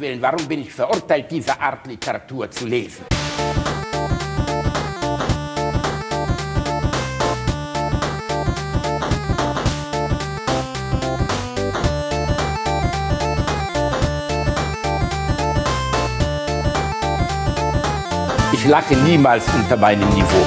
Willen, warum bin ich verurteilt, diese Art Literatur zu lesen? Ich lache niemals unter meinem Niveau.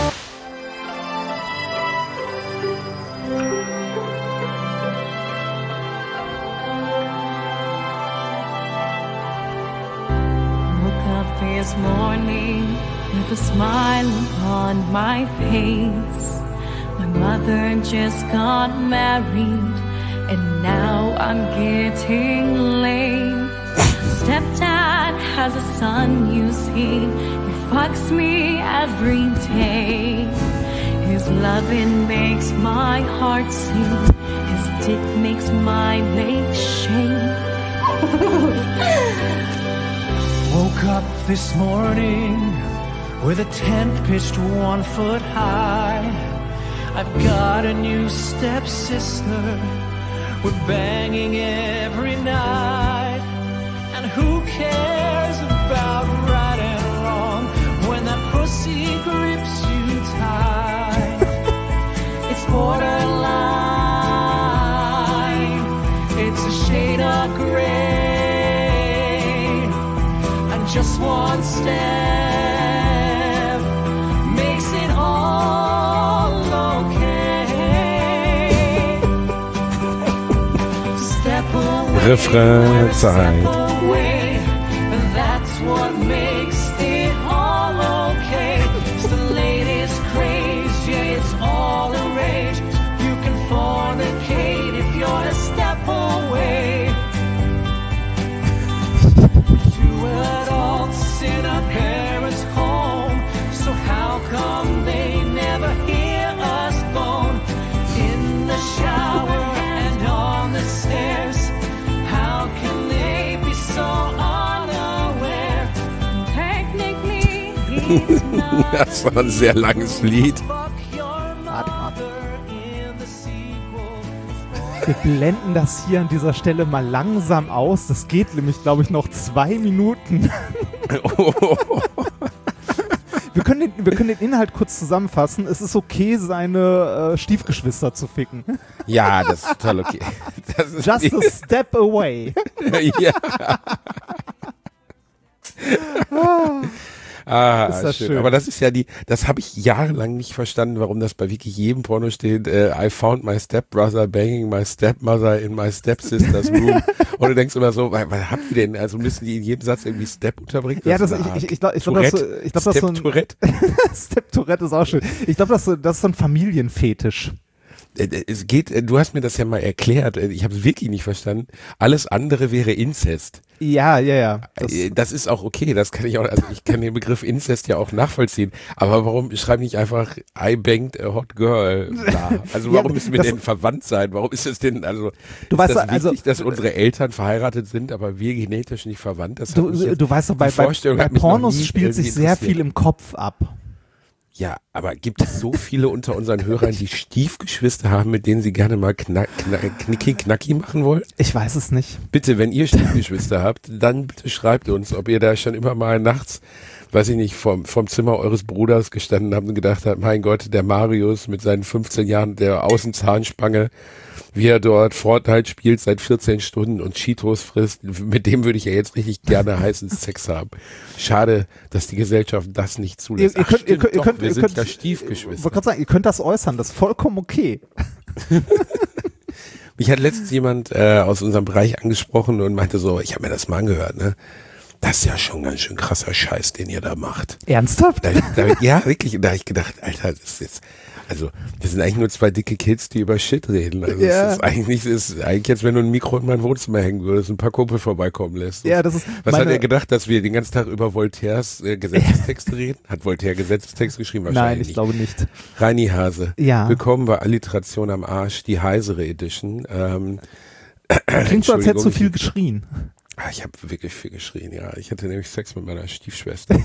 This morning with a smile upon my face. My mother just got married and now I'm getting late. Stepdad has a son, you see, he fucks me every day. His loving makes my heart sing, his dick makes my legs shake. Woke up this morning with a tent pitched 1 foot high. I've got a new stepsister, we're banging every night. And who cares about right and wrong when that pussy grips you tight? It's borderline, it's a shade of gray. Just one step makes it all okay. Step away, Refrainzeit. that's what makes it all okay. It's the latest craze, yeah, it's all the rage. You can fornicate if you're a step away. In our parents' home, so how come they never hear us moan? In the shower and on the stairs, how can they be so unaware? Technically, he's not. Das war ein sehr langes Lied. Wir blenden das hier an dieser Stelle mal langsam aus. Das geht nämlich, glaube ich, noch 2 Minuten. Wir können den Inhalt kurz zusammenfassen. Es ist okay, seine Stiefgeschwister zu ficken. Ja, das ist total okay. Das ist Just a step away. Ja. Ist das schön. schön. Aber das ist ja das habe ich jahrelang nicht verstanden, warum das bei wirklich jedem Porno steht, I found my stepbrother banging my stepmother in my stepsister's room. Und du denkst immer so, was habt ihr denn? Also müssen die in jedem Satz irgendwie Step unterbringen? Ja, ich glaube, das ist so ein Tourette? Step Tourette ist auch schön. Ich glaube, das ist so ein Familienfetisch. Es geht, du hast mir das ja mal erklärt, ich habe es wirklich nicht verstanden. Alles andere wäre Inzest. Ja. Das ist auch okay, das kann ich auch, also ich kann den Begriff Inzest ja auch nachvollziehen, aber warum schreiben nicht einfach I banged a hot girl? Bla. Also warum müssen wir denn verwandt sein? Warum ist es denn, also du ist weißt, das also, wichtig, dass unsere Eltern verheiratet sind, aber wir genetisch nicht verwandt? Das du weißt doch, bei Pornos spielt sich sehr viel im Kopf ab. Ja, aber gibt es so viele unter unseren Hörern, die Stiefgeschwister haben, mit denen sie gerne mal Knicki-Knacki machen wollen? Ich weiß es nicht. Bitte, wenn ihr Stiefgeschwister habt, dann bitte schreibt uns, ob ihr da schon immer mal nachts, weiß ich nicht, vom Zimmer eures Bruders gestanden habt und gedacht habt, mein Gott, der Marius mit seinen 15 Jahren der Außenzahnspange, wie er dort Fortnite spielt seit 14 Stunden und Cheetos frisst, mit dem würde ich ja jetzt richtig gerne heißen Sex haben. Schade, dass die Gesellschaft das nicht zulässt. Wir sind ja Stiefgeschwister. Ich wollte gerade sagen, ihr könnt das äußern, das ist vollkommen okay. Mich hat letztens jemand aus unserem Bereich angesprochen und meinte so, ich habe mir das mal angehört, ne? Das ist ja schon ganz schön krasser Scheiß, den ihr da macht. Ernsthaft? Ja, wirklich. Und da habe ich gedacht, Alter, das ist jetzt, also das sind eigentlich nur 2 dicke Kids, die über Shit reden. Also ja. Das ist eigentlich jetzt, wenn du ein Mikro in mein Wohnzimmer hängen würdest, ein paar Kumpel vorbeikommen lässt. Ja, das ist Was hat er gedacht, dass wir den ganzen Tag über Voltaires Gesetzestexte reden? Hat Voltaire Gesetzestext geschrieben? Nein, ich glaube nicht. Reini Hase. Ja. Willkommen bei Alliteration am Arsch, die heisere Edition. Klingt so, als hättest du viel geschrien. Ich habe wirklich viel geschrien, ja. Ich hatte nämlich Sex mit meiner Stiefschwester.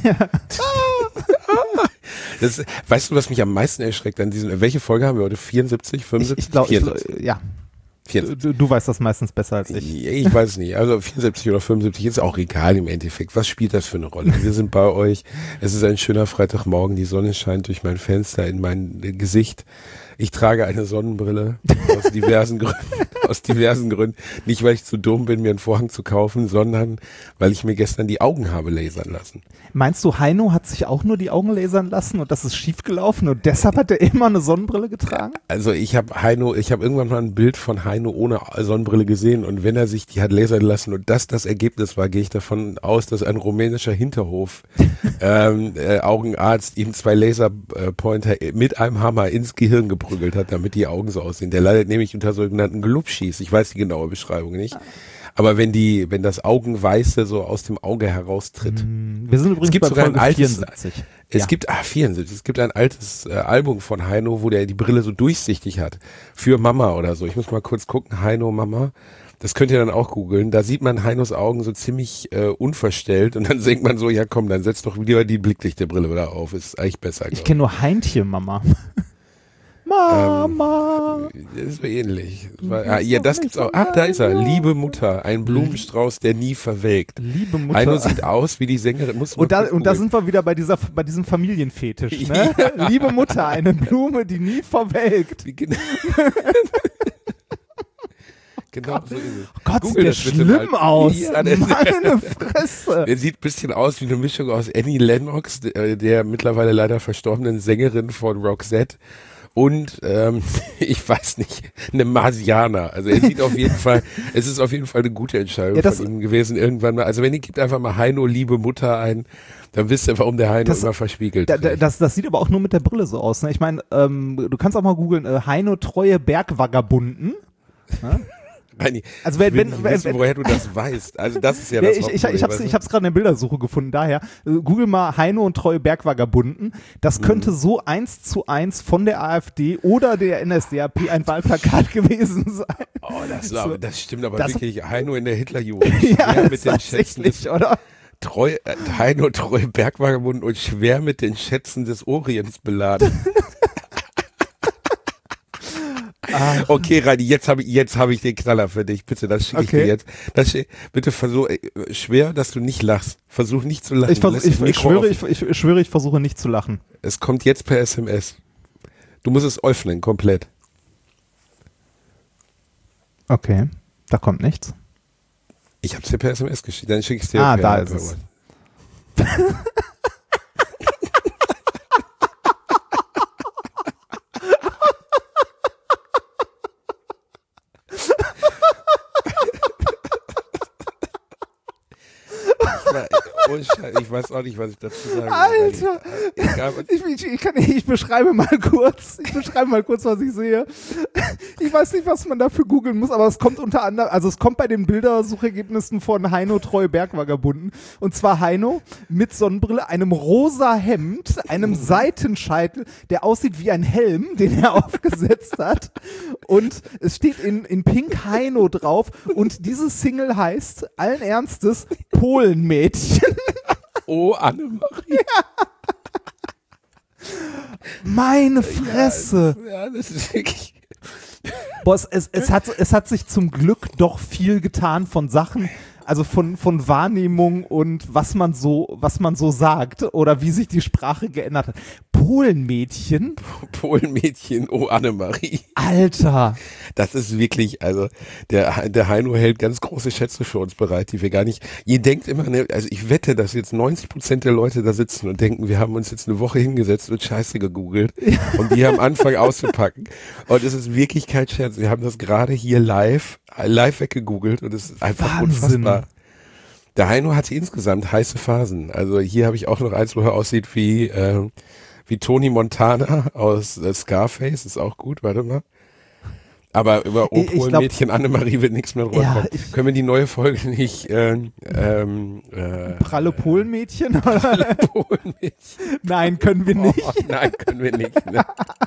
Weißt du, was mich am meisten erschreckt an welche Folge haben wir heute? 74, 75? Ich glaube, ja. 74. Du weißt das meistens besser als ich. Ich weiß es nicht. Also 74 oder 75 ist auch egal im Endeffekt. Was spielt das für eine Rolle? Wir sind bei euch. Es ist ein schöner Freitagmorgen. Die Sonne scheint durch mein Fenster in mein Gesicht. Ich trage eine Sonnenbrille aus diversen Gründen. Nicht, weil ich zu dumm bin, mir einen Vorhang zu kaufen, sondern weil ich mir gestern die Augen habe lasern lassen. Meinst du, Heino hat sich auch nur die Augen lasern lassen und das ist schiefgelaufen und deshalb hat er immer eine Sonnenbrille getragen? Also ich habe irgendwann mal ein Bild von Heino ohne Sonnenbrille gesehen und wenn er sich die hat lasern lassen und das Ergebnis war, gehe ich davon aus, dass ein rumänischer Hinterhof Augenarzt ihm 2 Laserpointer mit einem Hammer ins Gehirn geprügelt hat, damit die Augen so aussehen. Der leidet nämlich unter sogenannten Glubschis. Ich weiß die genaue Beschreibung nicht. Aber wenn das Augenweiße so aus dem Auge heraustritt. Wir sind übrigens bei Folge 74. Es gibt 74. Es gibt ein altes Album von Heino, wo der die Brille so durchsichtig hat. Für Mama oder so. Ich muss mal kurz gucken. Heino Mama. Das könnt ihr dann auch googeln. Da sieht man Heinos Augen so ziemlich unverstellt und dann denkt man so, ja komm, dann setzt doch wieder die Blicklichterbrille wieder auf. Ist eigentlich besser. Ich kenne nur Heintje Mama. Mama. So ähnlich. Das gibt's auch. Da ist er. Liebe Mutter. Ein Blumenstrauß, der nie verwelkt. Liebe Mutter. Heino sieht aus wie die Sängerin. Und da sind wir wieder bei diesem Familienfetisch. Ne? Ja. Liebe Mutter, eine Blume, die nie verwelkt. Genau so ist es. Gott, sieht der schlimm aus. Ja, meine Fresse. Der sieht ein bisschen aus wie eine Mischung aus Annie Lennox, der mittlerweile leider verstorbenen Sängerin von Roxette. Und ich weiß nicht, eine Marsianer. Also es ist auf jeden Fall eine gute Entscheidung von ihm gewesen irgendwann mal. Also wenn ihr gebt einfach mal Heino, liebe Mutter ein, dann wisst ihr, warum der Heino immer verspiegelt. Das sieht aber auch nur mit der Brille so aus. Ne? Ich meine, du kannst auch mal googeln, Heino treue Bergvagabunden. Ne? Also wenn wissen, woher du das weißt. Also das ist ja das Ich hab's gerade in der Bildersuche gefunden, daher google mal Heino und treue Bergvagabunden. Das könnte so 1:1 von der AfD oder der NSDAP ein Wahlplakat gewesen sein. Oh, das stimmt aber wirklich. Heino in der Hitlerjugend. Ja, mit den Schätzen oder? Heino treue Bergvagabunden und schwer mit den Schätzen des Orients beladen. Okay, Reini, jetzt habe ich den Knaller für dich. Bitte, das schicke ich dir jetzt. Bitte versuch, schwer, dass du nicht lachst. Versuch nicht zu lachen. Ich schwöre, ich versuche nicht zu lachen. Es kommt jetzt per SMS. Du musst es öffnen, komplett. Okay, da kommt nichts. Ich habe es dir per SMS geschickt, dann schicke ich es dir da ist es. Ich weiß auch nicht, was ich dazu sagen Alter! Ich beschreibe mal kurz, was ich sehe. Ich weiß nicht, was man dafür googeln muss, aber es kommt unter anderem, also es kommt bei den Bildersuchergebnissen von Heino treue Bergvagabunden. Und zwar Heino mit Sonnenbrille, einem rosa Hemd, einem Seitenscheitel, der aussieht wie ein Helm, den er aufgesetzt hat. Und es steht in Pink Heino drauf. Und diese Single heißt, allen Ernstes, Polenmädchen. Oh, Annemarie. Ja. Meine Fresse. Ja, das ist wirklich... Boah, es hat sich zum Glück doch viel getan von Sachen, also von Wahrnehmung und was man so sagt oder wie sich die Sprache geändert hat. Polenmädchen? Polenmädchen, oh Annemarie. Alter. Das ist wirklich, also der Heino hält ganz große Schätze für uns bereit, die wir gar nicht, ihr denkt immer, also ich wette, dass jetzt 90% der Leute da sitzen und denken, wir haben uns jetzt eine Woche hingesetzt und Scheiße gegoogelt und die haben angefangen auszupacken. Und es ist wirklich kein Scherz, wir haben das gerade hier live weggegoogelt und es ist einfach Wahnsinn. Unfassbar. Der Heino hatte insgesamt heiße Phasen. Also hier habe ich auch noch eins, wo er aussieht wie Tony Montana aus Scarface, ist auch gut, warte mal. Aber über Polenmädchen Annemarie wird nichts mehr drüber kommen. Können wir die neue Folge nicht Pralle Polenmädchen? Pralle Polenmädchen. Nein, können wir nicht. Oh, nein, können wir nicht. Ne?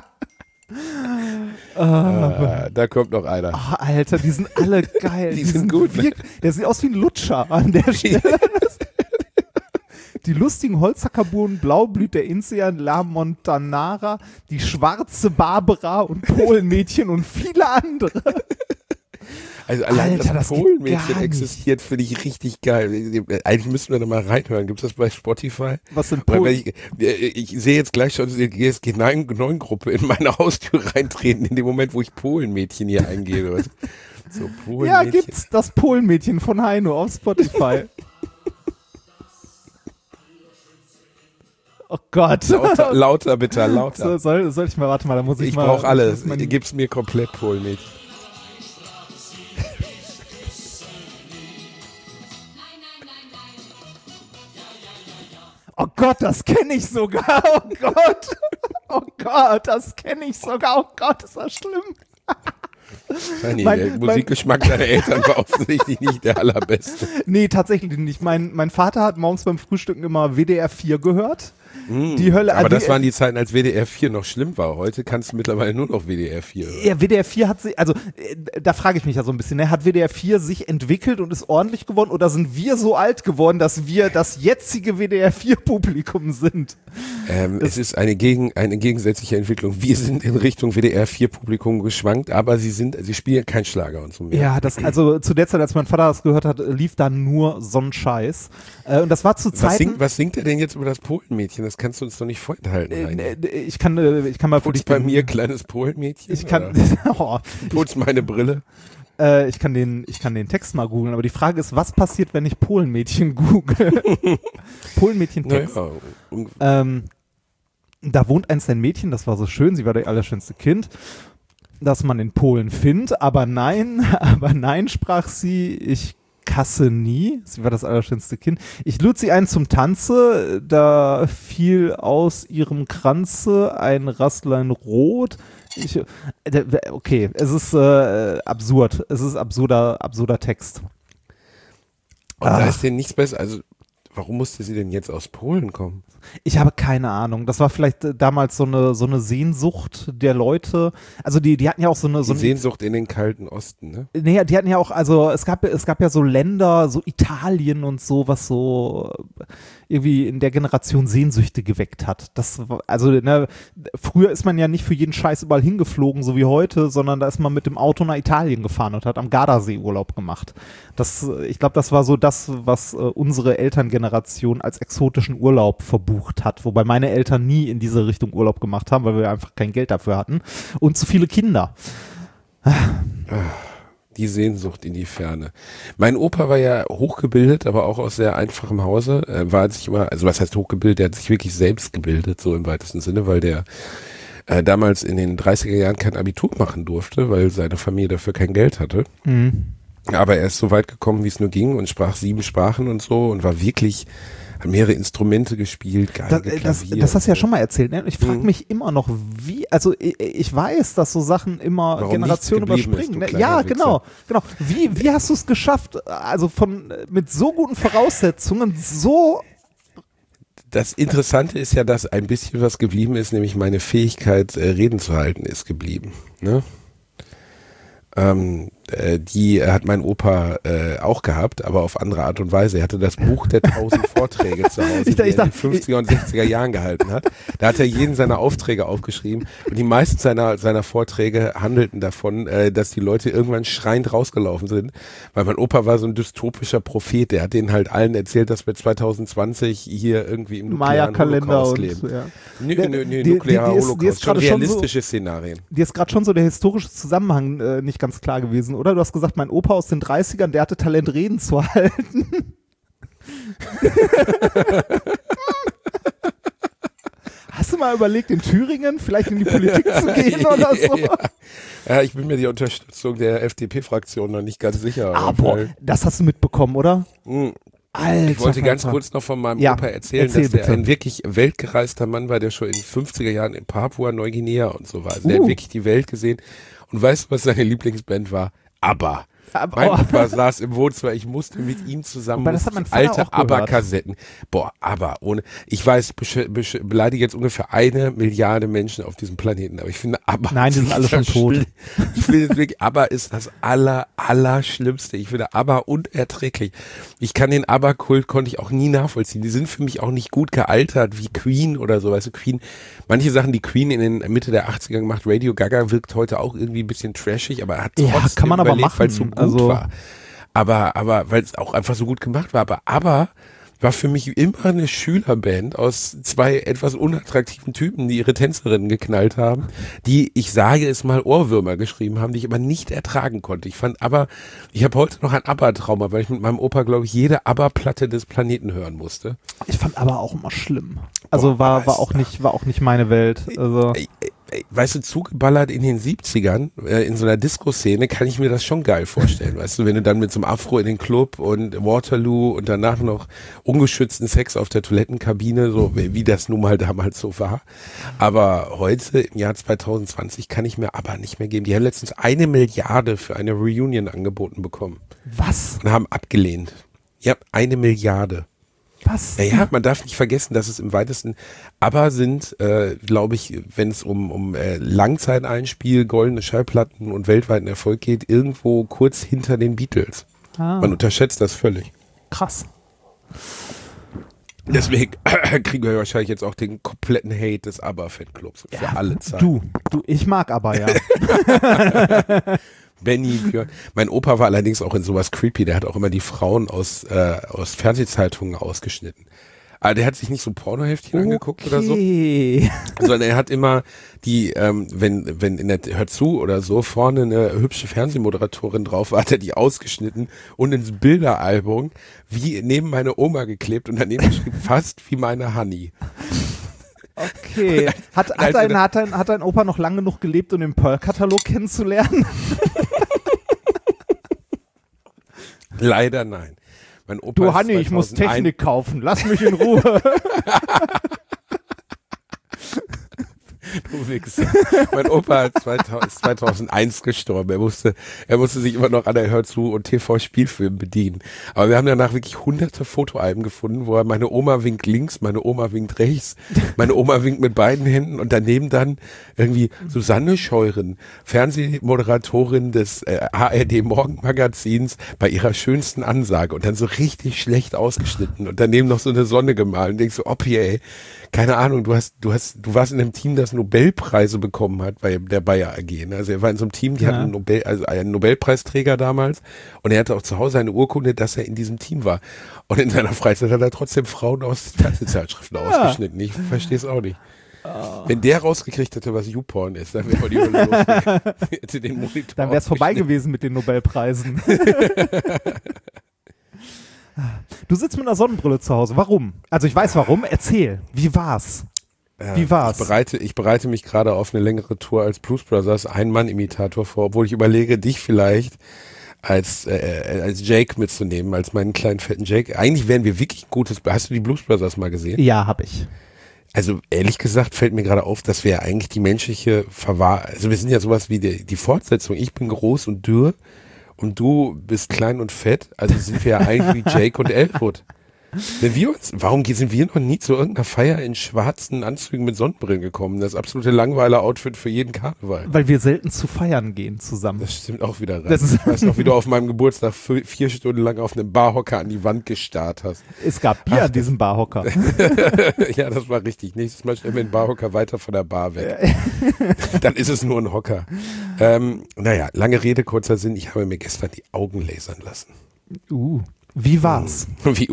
Da kommt noch einer. Oh, Alter, die sind alle geil. Die sind gut. Der sieht aus wie ein Lutscher an der Stelle. Die lustigen Holzhackerbuben, Blaublüt der Insean, La Montanara, die schwarze Barbara und Polenmädchen und viele andere. Also allein Alter, das das geht Polenmädchen gar nicht. existiert, finde ich richtig geil. Eigentlich müssten wir da mal reinhören. Gibt es das bei Spotify? Was sind Weil Polen? ich sehe jetzt gleich schon die GSG-9-Gruppe in meine Haustür reintreten, in dem Moment, wo ich Polenmädchen hier eingebe. So, Ja, Polenmädchen. gibt's das Polenmädchen von Heino auf Spotify. Oh Gott. Lauter bitte, lauter. Soll ich mal, warte mal, da muss ich Ich mal. brauche alles. muss mein- Gib's mir komplett Polenmädchen. Oh Gott, das kenne ich sogar. Oh Gott. Oh Gott, das kenne ich sogar. Oh Gott, ist das schlimm. Nee, Mein- der mein- Musikgeschmack deiner Eltern war offensichtlich nicht der allerbeste. Nee, tatsächlich nicht. Mein Vater hat morgens beim Frühstücken immer WDR 4 gehört. Die Hölle. Aber das waren die Zeiten, als WDR 4 noch schlimm war. Heute kannst du mittlerweile nur noch WDR 4 hören. Ja, WDR 4 hat sich, also da frage ich mich ja so ein bisschen, ne? Hat WDR 4 sich entwickelt und ist ordentlich geworden oder sind wir so alt geworden, dass wir das jetzige WDR 4 Publikum sind? Es ist eine gegensätzliche Entwicklung. Wir sind in Richtung WDR 4 Publikum geschwankt, aber sie spielen keinen Schlager und so mehr. Ja, also zu der Zeit, als mein Vater das gehört hat, lief da nur so ein Scheiß. Und das war zu Zeiten. Was singt er denn jetzt über das Polenmädchen? Das kannst du uns doch nicht vorenthalten. Ich kann mal für Putz dich bei mir, kleines Polenmädchen. Ich kann, oh, Putz meine Brille. ich kann den Text mal googeln, aber die Frage ist, was passiert, wenn ich Polenmädchen google? Polenmädchen-Text. Naja, Da wohnt einst ein Mädchen, das war so schön, sie war das allerschönste Kind, das man in Polen findet, aber nein, sprach sie, ich kasse nie, sie war das allerschönste Kind. Ich lud sie ein zum Tanze, da fiel aus ihrem Kranze ein Rastlein rot. Okay, es ist absurd, es ist absurder Text. und da ist denn nichts besser. Also, warum musste sie denn jetzt aus Polen kommen? Ich habe keine Ahnung. Das war vielleicht damals so eine Sehnsucht der Leute. Also die hatten ja auch so eine Sehnsucht in den kalten Osten, ne? Nee, die hatten ja auch, also es gab ja so Länder, so Italien und so, was so irgendwie in der Generation Sehnsüchte geweckt hat. Also ne, früher ist man ja nicht für jeden Scheiß überall hingeflogen, so wie heute, sondern da ist man mit dem Auto nach Italien gefahren und hat am Gardasee Urlaub gemacht. Ich glaube, das war so das, was unsere Elterngeneration als exotischen Urlaub verbucht hat, wobei meine Eltern nie in diese Richtung Urlaub gemacht haben, weil wir einfach kein Geld dafür hatten und zu viele Kinder. Die Sehnsucht in die Ferne. Mein Opa war ja hochgebildet, aber auch aus sehr einfachem Hause. Was heißt hochgebildet? Der hat sich wirklich selbst gebildet, so im weitesten Sinne, weil der damals in den 30er Jahren kein Abitur machen durfte, weil seine Familie dafür kein Geld hatte. Mhm. Aber er ist so weit gekommen, wie es nur ging und sprach 7 Sprachen und so und war wirklich, hat mehrere Instrumente gespielt, Geige, Klavier. Das hast du ja schon mal erzählt, ne? Ich frage mich immer noch, wie, also ich weiß, dass so Sachen immer Warum Generationen nichts geblieben überspringen. ist, du Ne? Ja, kleiner genau. Wie hast du es geschafft, also mit so guten Voraussetzungen, so. Das Interessante ist ja, dass ein bisschen was geblieben ist, nämlich meine Fähigkeit, Reden zu halten, ist geblieben. Ne? Die hat mein Opa auch gehabt, aber auf andere Art und Weise. Er hatte das Buch der 1000 Vorträge zu Hause, die er in den 50er und 60er Jahren gehalten hat. Da hat er jeden seiner Aufträge aufgeschrieben und die meisten seiner Vorträge handelten davon, dass die Leute irgendwann schreiend rausgelaufen sind, weil mein Opa war so ein dystopischer Prophet. Der hat denen halt allen erzählt, dass wir 2020 hier irgendwie im nuklearen Maya-Kalender Holocaust und leben. ja. Nuklearer die ist Holocaust, schon gerade schon realistische Szenarien. Dir ist gerade schon so der historische Zusammenhang nicht ganz klar gewesen, oder? Du hast gesagt, mein Opa aus den 30ern, der hatte Talent, Reden zu halten. Hast du mal überlegt, in Thüringen vielleicht in die Politik zu gehen oder so? Ja, ich bin mir die Unterstützung der FDP-Fraktion noch nicht ganz sicher. Aber das hast du mitbekommen, oder? Alter, Ich wollte ganz kurz noch von meinem Opa erzählen, dass der ein wirklich weltgereister Mann war, der schon in den 50er Jahren in Papua-Neuguinea und so war. Also der hat wirklich die Welt gesehen. Und weißt du, was seine Lieblingsband war? ABBA. Mein Opa saß im Wohnzimmer, ich musste mit ihm zusammen das hat mein Vater alte auch gehört. ABBA-Kassetten. Boah, ABBA, ich weiß, beleidige jetzt ungefähr 1 Milliarde Menschen auf diesem Planeten, aber ich finde ABBA... Nein, die sind alle schon tot. Ich finde wirklich, ABBA ist das Allerschlimmste. Ich finde ABBA unerträglich. Ich kann den ABBA-Kult, konnte ich auch nie nachvollziehen. Die sind für mich auch nicht gut gealtert, wie Queen oder so, weißt du, Queen... Manche Sachen, die Queen in den Mitte der 80er gemacht, Radio Gaga wirkt heute auch irgendwie ein bisschen trashig, aber hat trotzdem kann man aber machen. weil es so gut war. Aber weil es auch einfach so gut gemacht war. Aber war für mich immer eine Schülerband aus 2 etwas unattraktiven Typen, die ihre Tänzerinnen geknallt haben, die, ich sage es mal, Ohrwürmer geschrieben haben, die ich aber nicht ertragen konnte. Ich habe heute noch ein ABBA-Trauma, weil ich mit meinem Opa, glaube ich, jede ABBA-Platte des Planeten hören musste. Ich fand ABBA auch immer schlimm. Also war auch nicht meine Welt. Also Weißt du, zugeballert in den 70ern, in so einer Disco-Szene, kann ich mir das schon geil vorstellen. Weißt du, wenn du dann mit so einem Afro in den Club und Waterloo und danach noch ungeschützten Sex auf der Toilettenkabine, so wie das nun mal damals so war. Aber heute, im Jahr 2020, kann ich mir aber nicht mehr geben. Die haben letztens 1 Milliarde für eine Reunion angeboten bekommen. was? Und haben abgelehnt. Ja, 1 Milliarde. Was? Ja, man darf nicht vergessen, dass es im weitesten, aber sind, glaube ich, wenn es um Langzeiteinspiel, goldene Schallplatten und weltweiten Erfolg geht, irgendwo kurz hinter den Beatles. Man unterschätzt das völlig. Krass. Deswegen kriegen wir wahrscheinlich jetzt auch den kompletten Hate des ABBA-Fanclubs für alle Zeiten. Du, ich mag ABBA, ja. Benny, Björn. Mein Opa war allerdings auch in sowas creepy, der hat auch immer die Frauen aus Fernsehzeitungen ausgeschnitten. Aber der hat sich nicht so Pornoheftchen angeguckt oder so, sondern er hat immer die, wenn in der Hör zu oder so vorne eine hübsche Fernsehmoderatorin drauf war, hat er die ausgeschnitten und ins Bilderalbum wie neben meine Oma geklebt und daneben geschrieben, fast wie meine Honey. Okay. Hat dein Opa noch lange genug gelebt, um den Pearl-Katalog kennenzulernen? Leider nein. Mein Opa Du ist Hanni, ich muss 2001 Technik kaufen, lass mich in Ruhe. Du Wichser. Mein Opa ist 2001 gestorben. Er musste sich immer noch an der Hör zu und TV-Spielfilm bedienen. Aber wir haben danach wirklich hunderte Fotoalben gefunden, wo er meine Oma winkt links, meine Oma winkt rechts, meine Oma winkt mit beiden Händen und daneben dann irgendwie Susanne Scheuren, Fernsehmoderatorin des ARD Morgenmagazins bei ihrer schönsten Ansage und dann so richtig schlecht ausgeschnitten und daneben noch so eine Sonne gemalt und denkst so, Oppi, ey, keine Ahnung, du warst in einem Team, das Nobelpreise bekommen hat bei der Bayer AG. Ne? Also er war in so einem Team, die hatten einen Nobelpreisträger damals und er hatte auch zu Hause eine Urkunde, dass er in diesem Team war. Und in seiner Freizeit hat er trotzdem Frauen aus Fernsehzeitschriften ausgeschnitten. Ich verstehe es auch nicht. Wenn der rausgekriegt hätte, was YouPorn ist, dann wäre die Hölle los. Hätte den Monitor Dann wäre es vorbei gewesen mit den Nobelpreisen. Du sitzt mit einer Sonnenbrille zu Hause. Warum? Also ich weiß warum. Erzähl. Wie war's? Wie war's? Ich bereite mich gerade auf eine längere Tour als Blues Brothers Ein-Mann-Imitator vor, obwohl ich überlege, dich vielleicht als Jake mitzunehmen, als meinen kleinen fetten Jake. Eigentlich wären wir wirklich ein gutes. Hast du die Blues Brothers mal gesehen? Ja, hab ich. Also ehrlich gesagt fällt mir gerade auf, dass wir eigentlich die menschliche also wir sind ja sowas wie die Fortsetzung. Ich bin groß und dürr. Und du bist klein und fett, also sind wir ja eigentlich wie Jake und Elwood. Warum sind wir noch nie zu irgendeiner Feier in schwarzen Anzügen mit Sonnenbrillen gekommen? Das absolute Langweiler-Outfit für jeden Karneval. Weil wir selten zu feiern gehen zusammen. Das stimmt auch wieder rein. Ich weiß noch, wie du auf meinem Geburtstag 4 Stunden lang auf einem Barhocker an die Wand gestarrt hast. Es gab Bier an diesem Barhocker. Ja, das war richtig. Nächstes Mal stellen wir den Barhocker weiter von der Bar weg. Dann ist es nur ein Hocker. Naja, lange Rede, kurzer Sinn. Ich habe mir gestern die Augen lasern lassen. Wie war's?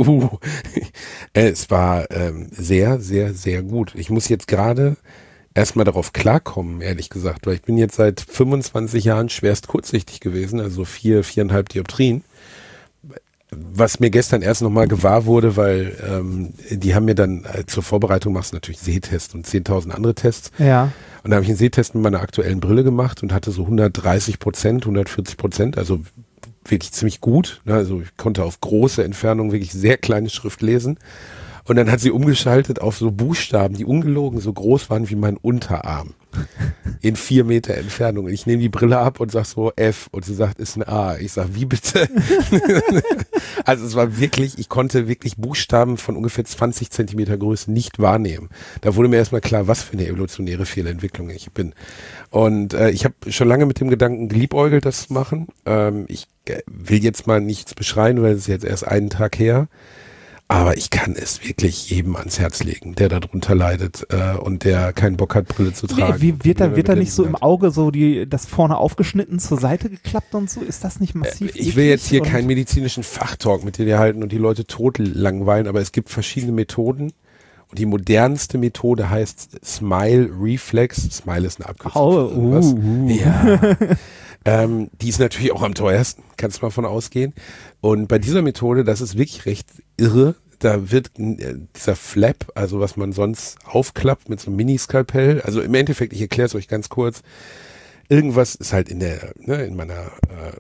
Es war sehr, sehr, sehr gut. Ich muss jetzt gerade erstmal darauf klarkommen, ehrlich gesagt, weil ich bin jetzt seit 25 Jahren schwerst kurzsichtig gewesen, also 4,5 Dioptrien. Was mir gestern erst nochmal gewahr wurde, weil die haben mir dann zur Vorbereitung machst du natürlich Sehtest und 10.000 andere Tests. Ja. Und da habe ich einen Sehtest mit meiner aktuellen Brille gemacht und hatte so 130%, 140%, also wirklich ziemlich gut. Also ich konnte auf große Entfernung wirklich sehr kleine Schrift lesen. Und dann hat sie umgeschaltet auf so Buchstaben, die ungelogen so groß waren wie mein Unterarm. In 4 Meter Entfernung. Und ich nehme die Brille ab und sag so F. Und sie sagt, ist ein A. Ich sag, wie bitte? Also es war wirklich, ich konnte wirklich Buchstaben von ungefähr 20 Zentimeter Größe nicht wahrnehmen. Da wurde mir erstmal klar, was für eine evolutionäre Fehlentwicklung ich bin. Und ich habe schon lange mit dem Gedanken geliebäugelt, das zu machen. Ich will jetzt mal nichts beschreien, weil es ist jetzt erst einen Tag her. Aber ich kann es wirklich jedem ans Herz legen, der darunter leidet und der keinen Bock hat, Brille zu tragen. Wie wird da nicht so im Auge so das vorne aufgeschnitten, zur Seite geklappt und so? Ist das nicht massiv? Ich will jetzt hier keinen medizinischen Fachtalk mit dir halten und die Leute tot langweilen, aber es gibt verschiedene Methoden. Und die modernste Methode heißt Smile Reflex. Smile ist eine Abkürzung. Ja. Die ist natürlich auch am teuersten, kannst du mal von ausgehen. Und bei dieser Methode, das ist wirklich recht irre, da wird dieser Flap, also was man sonst aufklappt mit so einem Mini-Skalpell, also im Endeffekt, ich erkläre es euch ganz kurz, irgendwas ist halt in meiner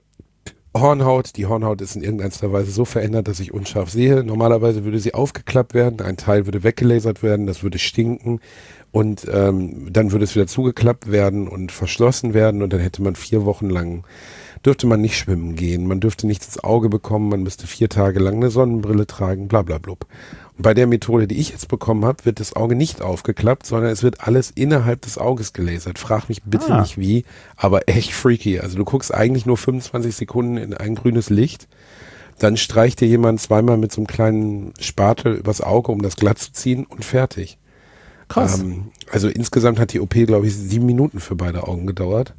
Hornhaut. Die Hornhaut ist in irgendeiner Weise so verändert, dass ich unscharf sehe. Normalerweise würde sie aufgeklappt werden, ein Teil würde weggelasert werden, das würde stinken und dann würde es wieder zugeklappt werden und verschlossen werden und dann hätte man 4 Wochen lang, dürfte man nicht schwimmen gehen, man dürfte nichts ins Auge bekommen, man müsste 4 Tage lang eine Sonnenbrille tragen, bla bla blub. Und bei der Methode, die ich jetzt bekommen habe, wird das Auge nicht aufgeklappt, sondern es wird alles innerhalb des Auges gelasert. Frag mich bitte nicht wie, aber echt freaky. Also du guckst eigentlich nur 25 Sekunden in ein grünes Licht, dann streicht dir jemand zweimal mit so einem kleinen Spatel übers Auge, um das glatt zu ziehen und fertig. Krass. Also insgesamt hat die OP, glaube ich, 7 Minuten für beide Augen gedauert.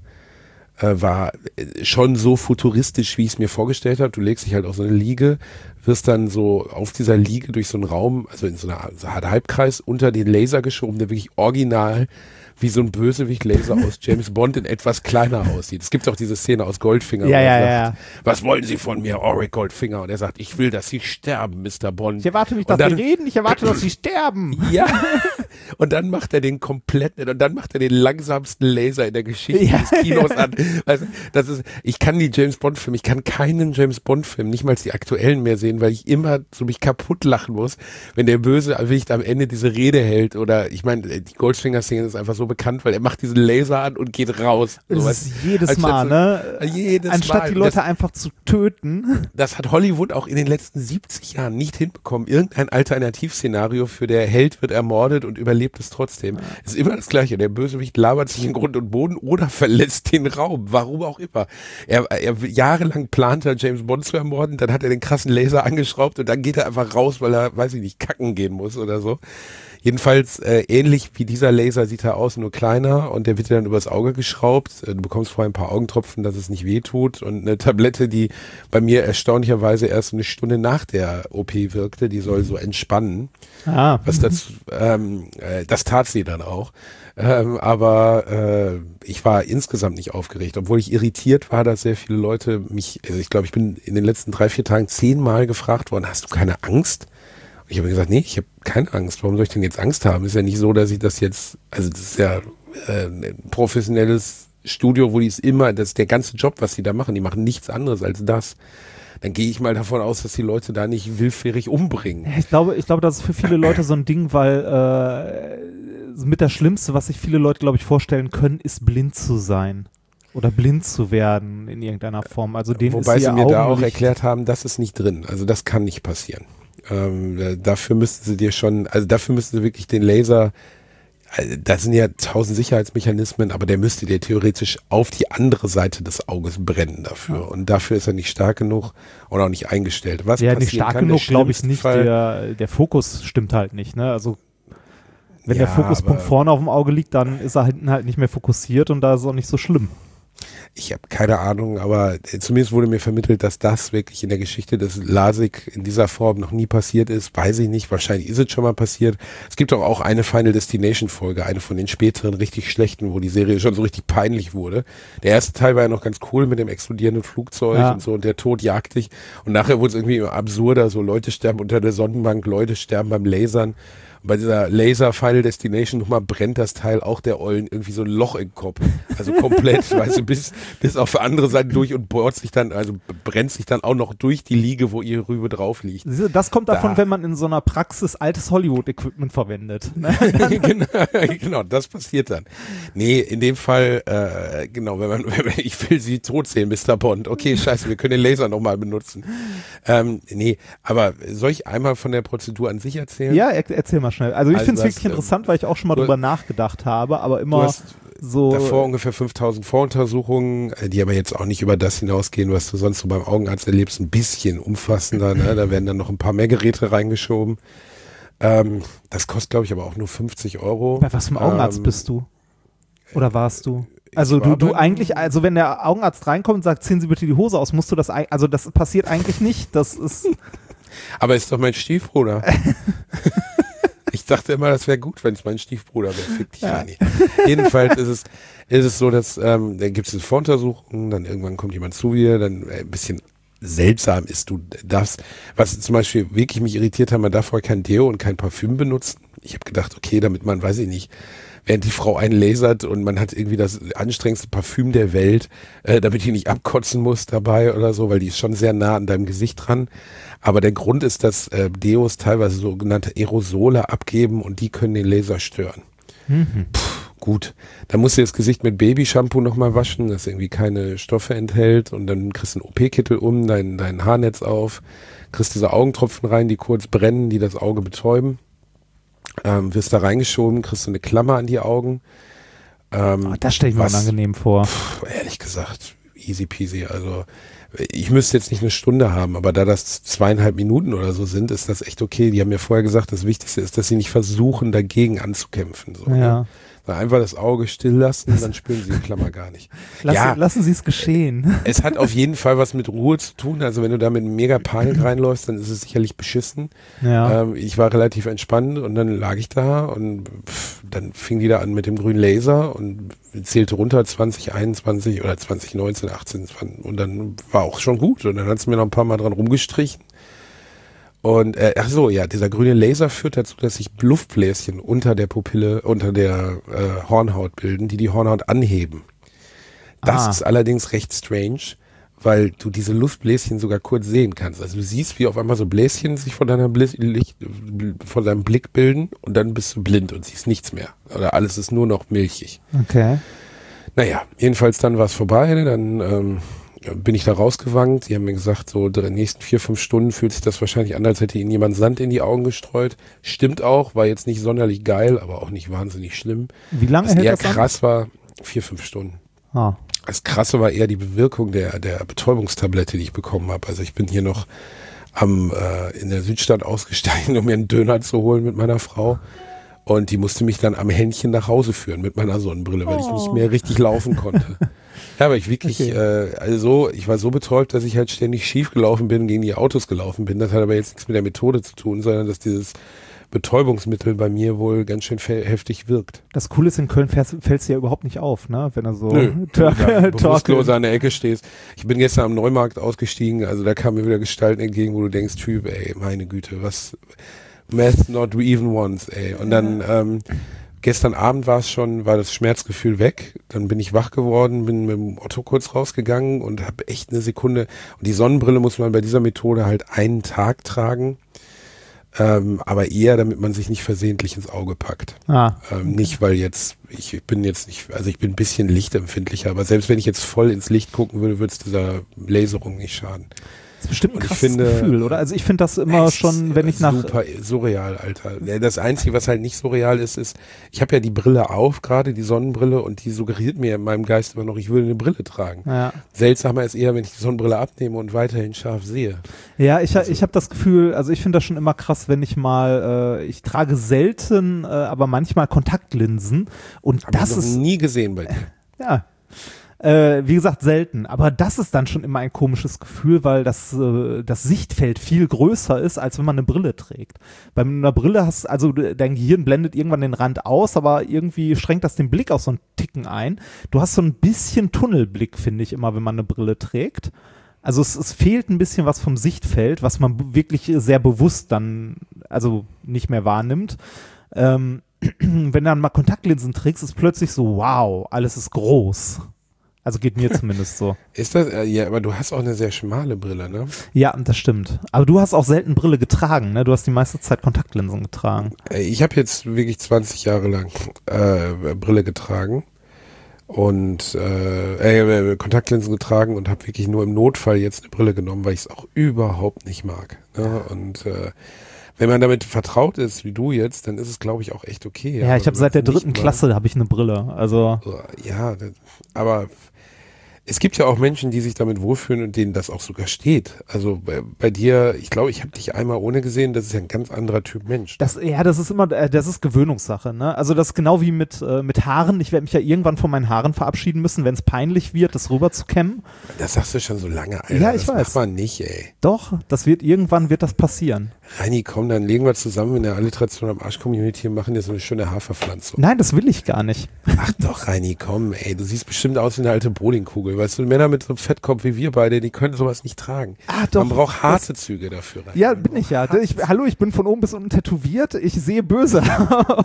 War schon so futuristisch, wie ich es mir vorgestellt habe. Du legst dich halt auf so eine Liege, wirst dann so auf dieser Liege durch so einen Raum, also in so einer Halbkreis unter den Laser geschoben, der wirklich original wie so ein Bösewicht-Laser aus James Bond in etwas kleiner aussieht. Es gibt auch diese Szene aus Goldfinger, wo er sagt, was wollen Sie von mir, Auric Goldfinger? Und er sagt, ich will, dass Sie sterben, Mr. Bond. Ich erwarte nicht, dass Sie reden, ich erwarte, dass Sie sterben. Ja, und dann macht er den kompletten, und dann macht er den langsamsten Laser in der Geschichte des Kinos an. Also, ich kann die James Bond-Filme, ich kann keinen James Bond-Film, nicht mal die aktuellen mehr sehen, weil ich immer so mich kaputt lachen muss, wenn der Bösewicht am Ende diese Rede hält oder, ich meine, die Goldfinger-Szene ist einfach so bekannt, weil er macht diesen Laser an und geht raus. Das ist jedes Mal, ne? Anstatt die Leute einfach zu töten. Das hat Hollywood auch in den letzten 70 Jahren nicht hinbekommen. Irgendein Alternativszenario für der Held wird ermordet und überlebt es trotzdem. Es ist immer das Gleiche. Der Bösewicht labert sich in Grund und Boden oder verlässt den Raum. Warum auch immer. Er jahrelang plant er, James Bond zu ermorden, dann hat er den krassen Laser angeschraubt und dann geht er einfach raus, weil er, weiß ich nicht, kacken gehen muss oder so. Jedenfalls ähnlich wie dieser Laser sieht er aus, nur kleiner und der wird dir dann übers Auge geschraubt. Du bekommst vorher ein paar Augentropfen, dass es nicht weh tut und eine Tablette, die bei mir erstaunlicherweise erst eine Stunde nach der OP wirkte, die soll so entspannen. Was das tat sie dann auch. Aber ich war insgesamt nicht aufgeregt, obwohl ich irritiert war, dass sehr viele Leute ich glaube, ich bin in den letzten 3-4 Tagen 10-mal gefragt worden, hast du keine Angst? Ich habe gesagt, nee, ich habe keine Angst. Warum soll ich denn jetzt Angst haben? Ist ja nicht so, dass ich das jetzt, also das ist ja ein professionelles Studio, wo die es immer, das ist der ganze Job, was die da machen. Die machen nichts anderes als das. Dann gehe ich mal davon aus, dass die Leute da nicht willfährig umbringen. Ich glaube, das ist für viele Leute so ein Ding, weil mit das Schlimmste, was sich viele Leute, glaube ich, vorstellen können, ist blind zu sein. Oder blind zu werden in irgendeiner Form. Also denen Wobei ist sie mir da auch erklärt haben, das ist nicht drin. Also das kann nicht passieren. Dafür müssten sie wirklich den Laser, da sind ja 1000 Sicherheitsmechanismen, aber der müsste dir theoretisch auf die andere Seite des Auges brennen dafür. Ja. Und dafür ist er nicht stark genug und auch nicht eingestellt. Was ja, nicht stark genug, glaube ich nicht. Der Fokus stimmt halt nicht, ne? Also wenn der Fokuspunkt vorne auf dem Auge liegt, dann ist er hinten halt nicht mehr fokussiert und da ist es auch nicht so schlimm. Ich habe keine Ahnung, aber zumindest wurde mir vermittelt, dass das wirklich in der Geschichte des LASIK in dieser Form noch nie passiert ist. Weiß ich nicht, wahrscheinlich ist es schon mal passiert. Es gibt doch auch eine Final Destination Folge, eine von den späteren richtig schlechten, wo die Serie schon so richtig peinlich wurde. Der erste Teil war ja noch ganz cool mit dem explodierenden Flugzeug und so und der Tod jagt dich. Und nachher wurde es irgendwie immer absurder, so Leute sterben unter der Sonnenbank, Leute sterben beim Lasern. Bei dieser Laser Final Destination nochmal brennt das Teil auch der Ollen irgendwie so ein Loch im Kopf. Also komplett, weißt du, bis auf der andere Seite durch und bohrt sich dann, also brennt sich dann auch noch durch die Liege, wo ihre Rübe drauf liegt. Das kommt davon, wenn man in so einer Praxis altes Hollywood-Equipment verwendet. Genau, das passiert dann. Nee, in dem Fall, genau, ich will sie tot sehen, Mr. Bond. Okay, scheiße, wir können den Laser nochmal benutzen. Nee, aber soll ich einmal von der Prozedur an sich erzählen? Ja, erzähl mal schnell. Also ich finde es wirklich interessant, weil ich auch schon mal drüber nachgedacht habe, aber immer... So davor ungefähr 5000 Voruntersuchungen, die aber jetzt auch nicht über das hinausgehen, was du sonst so beim Augenarzt erlebst, ein bisschen umfassender, ne? Da werden dann noch ein paar mehr Geräte reingeschoben. Das kostet, glaube ich, aber auch nur 50 €. Bei was für einem Augenarzt bist du? Oder warst du? Also du eigentlich, also wenn der Augenarzt reinkommt und sagt, ziehen Sie bitte die Hose aus, musst du das, also das passiert eigentlich nicht, das ist... Aber ist doch mein Stiefbruder. Ich dachte immer, das wäre gut, wenn es mein Stiefbruder wäre. Fick dich, Jani. Jedenfalls ist es so, dass da gibt es eine Voruntersuchung, dann irgendwann kommt jemand zu dir, dann ein bisschen seltsam ist, du darfst, was zum Beispiel wirklich mich irritiert hat, man darf vorher kein Deo und kein Parfüm benutzen. Ich habe gedacht, okay, damit man, weiß ich nicht, während die Frau einen lasert und man hat irgendwie das anstrengendste Parfüm der Welt, damit die nicht abkotzen muss dabei oder so, weil die ist schon sehr nah an deinem Gesicht dran. Aber der Grund ist, dass Deos teilweise sogenannte Aerosole abgeben und die können den Laser stören. Gut, dann musst du das Gesicht mit Babyshampoo nochmal waschen, das irgendwie keine Stoffe enthält und dann kriegst du einen OP-Kittel um, dein Haarnetz auf, kriegst diese Augentropfen rein, die kurz brennen, die das Auge betäuben. Wirst da reingeschoben, kriegst du eine Klammer an die Augen. Das stelle ich mir unangenehm vor. Ehrlich gesagt, easy peasy. Also ich müsste jetzt nicht eine Stunde haben, aber da das 2,5 Minuten oder so sind, ist das echt okay. Die haben mir vorher gesagt, das Wichtigste ist, dass sie nicht versuchen, dagegen anzukämpfen. So, ja. Ne? Einfach das Auge still lassen, dann spüren sie die Klammer gar nicht. Lassen Sie es geschehen. Es hat auf jeden Fall was mit Ruhe zu tun. Also wenn du da mit mega Panik reinläufst, dann ist es sicherlich beschissen. Ja. Ich war relativ entspannt und dann lag ich da und dann fing die da an mit dem grünen Laser und zählte runter 2021 oder 2019, 18, 20, und dann war auch schon gut. Und dann hat es mir noch ein paar Mal dran rumgestrichen. Und dieser grüne Laser führt dazu, dass sich Luftbläschen unter der Pupille, unter der Hornhaut bilden, die Hornhaut anheben. Das ist allerdings recht strange, weil du diese Luftbläschen sogar kurz sehen kannst. Also du siehst, wie auf einmal so Bläschen sich von deinem Blick bilden und dann bist du blind und siehst nichts mehr. Oder alles ist nur noch milchig. Okay. Naja, jedenfalls dann war es vorbei, dann bin ich da rausgewankt. Die haben mir gesagt, so in den nächsten 4-5 Stunden fühlt sich das wahrscheinlich an, als hätte ihnen jemand Sand in die Augen gestreut. Stimmt auch, war jetzt nicht sonderlich geil, aber auch nicht wahnsinnig schlimm. Wie lange Was hält eher das an? krass war, 4-5 Stunden. Das Krasse war eher die Bewirkung der Betäubungstablette, die ich bekommen habe. Also ich bin hier noch in der Südstadt ausgestiegen, um mir einen Döner zu holen mit meiner Frau. Und die musste mich dann am Händchen nach Hause führen mit meiner Sonnenbrille, weil ich nicht mehr richtig laufen konnte. Ja, aber ich wirklich, ich war so betäubt, dass ich halt ständig schief gelaufen bin, gegen die Autos gelaufen bin. Das hat aber jetzt nichts mit der Methode zu tun, sondern dass dieses Betäubungsmittel bei mir wohl ganz schön heftig wirkt. Das Coole ist, in Köln fällst du ja überhaupt nicht auf, ne? Wenn er so bewusstlos an der Ecke stehst. Ich bin gestern am Neumarkt ausgestiegen, also da kamen mir wieder Gestalten entgegen, wo du denkst, Typ, ey, meine Güte, was Math not even once, ey. Und dann gestern Abend war das Schmerzgefühl weg. Dann bin ich wach geworden, bin mit dem Otto kurz rausgegangen und habe echt eine Sekunde. Und die Sonnenbrille muss man bei dieser Methode halt einen Tag tragen. Aber eher, damit man sich nicht versehentlich ins Auge packt. Nicht, weil ich bin ein bisschen lichtempfindlicher, aber selbst wenn ich jetzt voll ins Licht gucken würde, würde es dieser Laserung nicht schaden. Das ist bestimmt ein krasses Gefühl, oder? Also ich finde das immer schon, wenn ich nach... Super surreal, Alter. Das Einzige, was halt nicht surreal ist, ich habe ja die Brille auf, gerade die Sonnenbrille, und die suggeriert mir in meinem Geist immer noch, ich würde eine Brille tragen. Ja. Seltsamer ist eher, wenn ich die Sonnenbrille abnehme und weiterhin scharf sehe. Ja, ich habe das Gefühl, also ich finde das schon immer krass, wenn ich mal, ich trage selten, aber manchmal Kontaktlinsen, und das ist... Hab ich noch nie gesehen bei dir. Ja. Wie gesagt, selten. Aber das ist dann schon immer ein komisches Gefühl, weil das Sichtfeld viel größer ist, als wenn man eine Brille trägt. Bei einer Brille dein Gehirn blendet irgendwann den Rand aus, aber irgendwie schränkt das den Blick auch so einen Ticken ein. Du hast so ein bisschen Tunnelblick, finde ich, immer, wenn man eine Brille trägt. Also es fehlt ein bisschen was vom Sichtfeld, was man wirklich sehr bewusst dann, also nicht mehr wahrnimmt. Wenn du dann mal Kontaktlinsen trägst, ist plötzlich so, wow, alles ist groß. Also geht mir zumindest so. Ist das, ja, aber du hast auch eine sehr schmale Brille, ne? Ja, das stimmt. Aber du hast auch selten Brille getragen, ne? Du hast die meiste Zeit Kontaktlinsen getragen. Ich habe jetzt wirklich 20 Jahre lang Brille getragen und Kontaktlinsen getragen und habe wirklich nur im Notfall jetzt eine Brille genommen, weil ich es auch überhaupt nicht mag. Ne? Und wenn man damit vertraut ist, wie du jetzt, dann ist es, glaube ich, auch echt okay. Ja, ich habe seit der 3. Klasse habe ich eine Brille. Also ja, aber es gibt ja auch Menschen, die sich damit wohlfühlen und denen das auch sogar steht. Also bei dir, ich glaube, ich habe dich einmal ohne gesehen, das ist ja ein ganz anderer Typ Mensch. das ist immer, das ist Gewöhnungssache, ne? Also das ist genau wie mit Haaren. Ich werde mich ja irgendwann von meinen Haaren verabschieden müssen, wenn es peinlich wird, das rüber zu kämmen. Das sagst du schon so lange, Alter. Ja, ich das weiß. macht man nicht, ey. Doch, irgendwann wird das passieren. Reini, komm, dann legen wir zusammen in der Alliteration am Arsch-Community und machen dir so eine schöne Haarverpflanzung. Nein, das will ich gar nicht. Ach doch, Reini, komm, ey, du siehst bestimmt aus wie eine alte Bowlingkugel. Weißt du, Männer mit so einem Fettkopf wie wir beide, die können sowas nicht tragen. Ah, doch. Man braucht harte Züge dafür, Reini. Ja, bin ich ja. Hallo, ich bin von oben bis unten tätowiert. Ich sehe böse aus.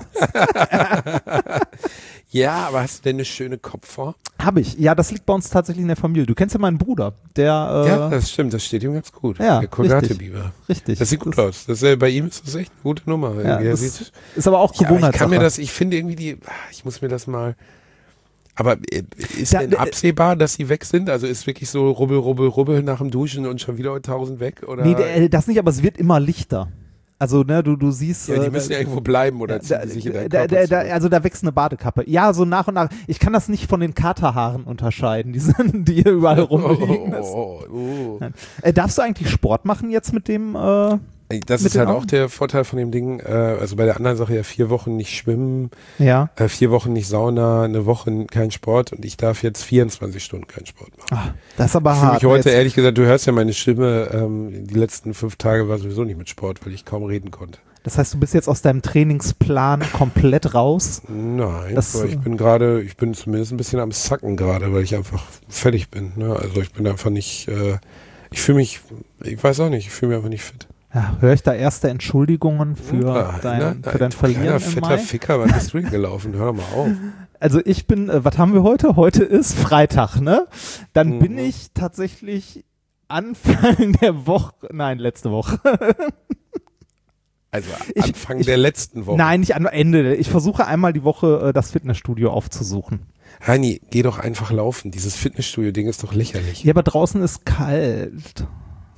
Ja, aber hast du denn eine schöne Kopfform? Habe ich. Ja, das liegt bei uns tatsächlich in der Familie. Du kennst ja meinen Bruder. Ja, das stimmt, das steht ihm ganz gut. Ja, der Kolgate-Biber. Richtig. Das sieht gut aus. Bei ihm ist das echt eine gute Nummer. Ja, Er das sieht, ist aber auch Gewohnheitssache. ich finde irgendwie ich muss mir das mal, aber ist denn absehbar, dass sie weg sind? Also ist wirklich so rubbel nach dem Duschen und schon wieder 1000 weg? Oder? Nee, das nicht, aber es wird immer lichter. Also, ne, du siehst. Ja, die müssen ja irgendwo bleiben oder ziehen die sich in deinen Körper also da wächst eine Badekappe. Ja, so nach und nach. Ich kann das nicht von den Katerhaaren unterscheiden, die hier überall rumliegen. Darfst du eigentlich Sport machen jetzt mit dem? Das ist halt auch der Vorteil von dem Ding. Also bei der anderen Sache ja 4 Wochen nicht schwimmen, ja. 4 Wochen nicht Sauna, eine Woche kein Sport und ich darf jetzt 24 Stunden keinen Sport machen. Ach, das ist aber ich fühle hart. mich heute, ehrlich gesagt, du hörst ja meine Stimme, die letzten 5 Tage war sowieso nicht mit Sport, weil ich kaum reden konnte. Das heißt, du bist jetzt aus deinem Trainingsplan komplett raus? Nein, aber ich bin zumindest ein bisschen am Sacken gerade, weil ich einfach fertig bin. Ne? Also ich bin einfach nicht, ich fühle mich einfach nicht fit. Ja, höre ich da erste Entschuldigungen für dein Verlieren kleiner, im fetter Mai? Ficker, wann bist du denn gelaufen? Hör doch mal auf. Also ich bin, was haben wir heute? Heute ist Freitag, ne? Dann bin ich tatsächlich Anfang der Woche, nein, letzte Woche. Also Anfang der letzten Woche. Nein, nicht am Ende. Ich versuche einmal die Woche das Fitnessstudio aufzusuchen. Heini, geh doch einfach laufen. Dieses Fitnessstudio-Ding ist doch lächerlich. Ja, aber draußen ist kalt.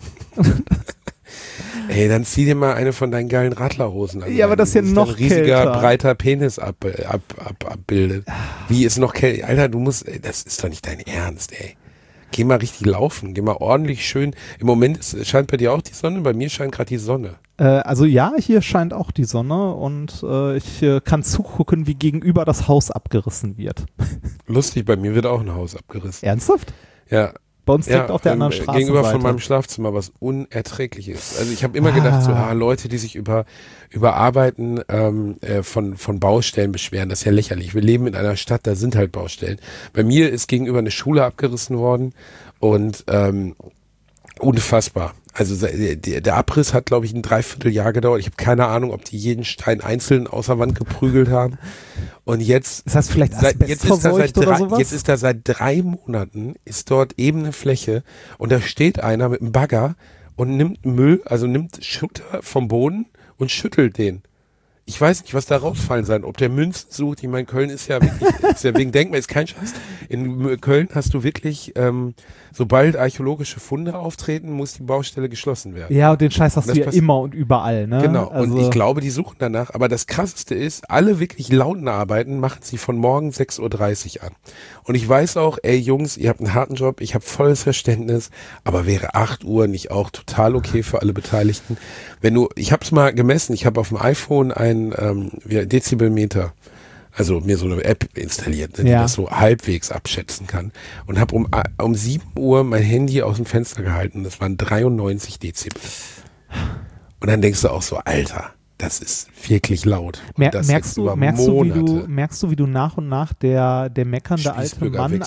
Ey, dann zieh dir mal eine von deinen geilen Radlerhosen an. Ja, aber das ist ja noch ein riesiger, kälter. breiter Penis abbildet. Wie ist noch kälter? Alter, das ist doch nicht dein Ernst, ey. Geh mal richtig laufen, geh mal ordentlich schön. Im Moment scheint bei dir auch die Sonne, bei mir scheint gerade die Sonne. Also ja, hier scheint auch die Sonne und ich kann zugucken, wie gegenüber das Haus abgerissen wird. Lustig, bei mir wird auch ein Haus abgerissen. Ernsthaft? Ja. Bei uns direkt auf der anderen Straßenseite. Gegenüber von meinem Schlafzimmer, was unerträglich ist. Also ich habe immer gedacht, so Leute, die sich über Arbeiten von Baustellen beschweren, das ist ja lächerlich. Wir leben in einer Stadt, da sind halt Baustellen. Bei mir ist gegenüber eine Schule abgerissen worden und unfassbar. Also der Abriss hat, glaube ich, ein Dreivierteljahr gedauert. Ich habe keine Ahnung, ob die jeden Stein einzeln aus der Wand geprügelt haben. Und jetzt, ist das vielleicht asbestverseucht oder sowas? Jetzt ist da seit 3 Monaten, ist dort ebene Fläche und da steht einer mit einem Bagger und nimmt Müll, also nimmt Schutter vom Boden und schüttelt den. Ich weiß nicht, was da rausfallen sein, ob der Münzen sucht. Ich meine, Köln ist ja wirklich, wegen Denkmal ist kein Scheiß. In Köln hast du wirklich, sobald archäologische Funde auftreten, muss die Baustelle geschlossen werden. Ja, und den Scheiß hast du ja immer und überall, ne? Genau, also und ich glaube, die suchen danach. Aber das Krasseste ist, alle wirklich lauten Arbeiten machen sie von morgen 6:30 Uhr an. Und ich weiß auch, ey Jungs, ihr habt einen harten Job, ich habe volles Verständnis, aber wäre 8 Uhr nicht auch total okay für alle Beteiligten? Ich habe es mal gemessen, ich habe auf dem iPhone ein Dezibelmeter, also mir so eine App installiert, die das so halbwegs abschätzen kann und habe um 7 Uhr mein Handy aus dem Fenster gehalten, das waren 93 Dezibel. Und dann denkst du auch so, Alter, das ist wirklich laut. Merkst du, wie du nach und nach der meckernde alte Mann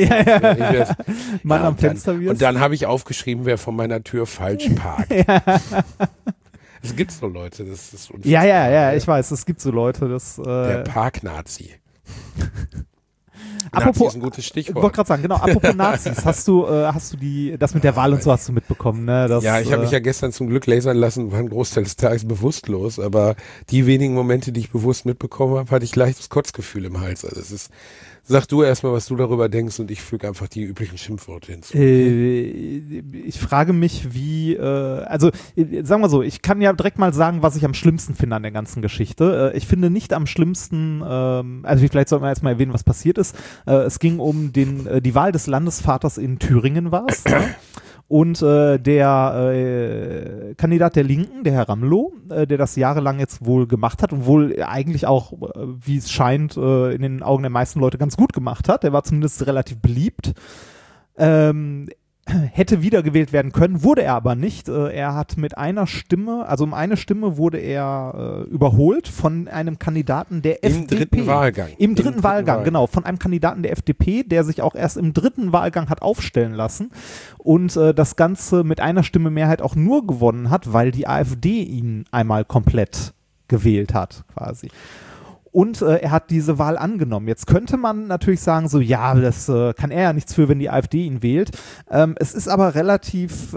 am Fenster wirst? Und dann habe ich aufgeschrieben, wer vor meiner Tür falsch parkt. Es gibt so Leute, das ist unfassbar. Ja, ich weiß, es gibt so Leute, der Parknazi. Apropos, Nazi ist ein gutes Stichwort. Ich wollte gerade sagen, genau, apropos Nazis, hast du das mit der Wahl und so hast du mitbekommen, ne? Ich habe mich ja gestern zum Glück lasern lassen, war ein Großteil des Tages bewusstlos, aber die wenigen Momente, die ich bewusst mitbekommen habe, hatte ich leichtes Kotzgefühl im Hals. Also es ist Sag du erstmal, was du darüber denkst und ich füge einfach die üblichen Schimpfworte hinzu. Ich frage mich, wie, also sagen wir so, ich kann ja direkt mal sagen, was ich am schlimmsten finde an der ganzen Geschichte. Ich finde nicht am schlimmsten, also vielleicht sollten wir erstmal erwähnen, was passiert ist. Es ging um die Wahl des Landesvaters in Thüringen war es. Und der Kandidat der Linken, der Herr Ramelow, der das jahrelang jetzt wohl gemacht hat und wohl eigentlich auch, wie es scheint, in den Augen der meisten Leute ganz gut gemacht hat, der war zumindest relativ beliebt, hätte wiedergewählt werden können, wurde er aber nicht. Er hat mit einer Stimme, also um eine Stimme wurde er überholt von einem Kandidaten der FDP. Im dritten Wahlgang. Im dritten Wahlgang, genau. Von einem Kandidaten der FDP, der sich auch erst im dritten Wahlgang hat aufstellen lassen und das Ganze mit einer Stimme Mehrheit auch nur gewonnen hat, weil die AfD ihn einmal komplett gewählt hat, quasi. Und er hat diese Wahl angenommen. Jetzt könnte man natürlich sagen, so ja, das kann er ja nichts für, wenn die AfD ihn wählt. Es ist aber relativ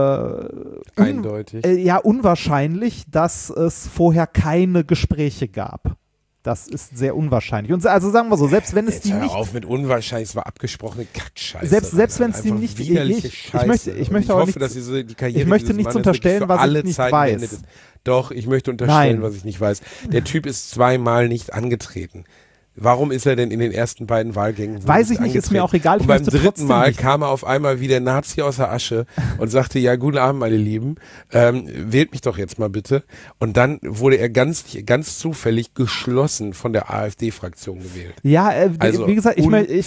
eindeutig. Unwahrscheinlich, dass es vorher keine Gespräche gab. Das ist sehr unwahrscheinlich. Und also sagen wir so, selbst wenn es jetzt die hör nicht... auf mit unwahrscheinlich, es war abgesprochene Kackscheiße. Selbst wenn es die nicht... Ich möchte auch nicht... Ich möchte nichts unterstellen, was ich nicht weiß. Doch, ich möchte unterstellen, was ich nicht weiß. Der Typ ist 2-mal nicht angetreten. Warum ist er denn in den ersten beiden Wahlgängen? Weiß ich nicht, ist mir auch egal. Und beim dritten Mal kam er auf einmal wie der Nazi aus der Asche und sagte, ja, guten Abend, meine Lieben, wählt mich doch jetzt mal bitte. Und dann wurde er ganz zufällig geschlossen von der AfD-Fraktion gewählt. Ja, also wie gesagt, ich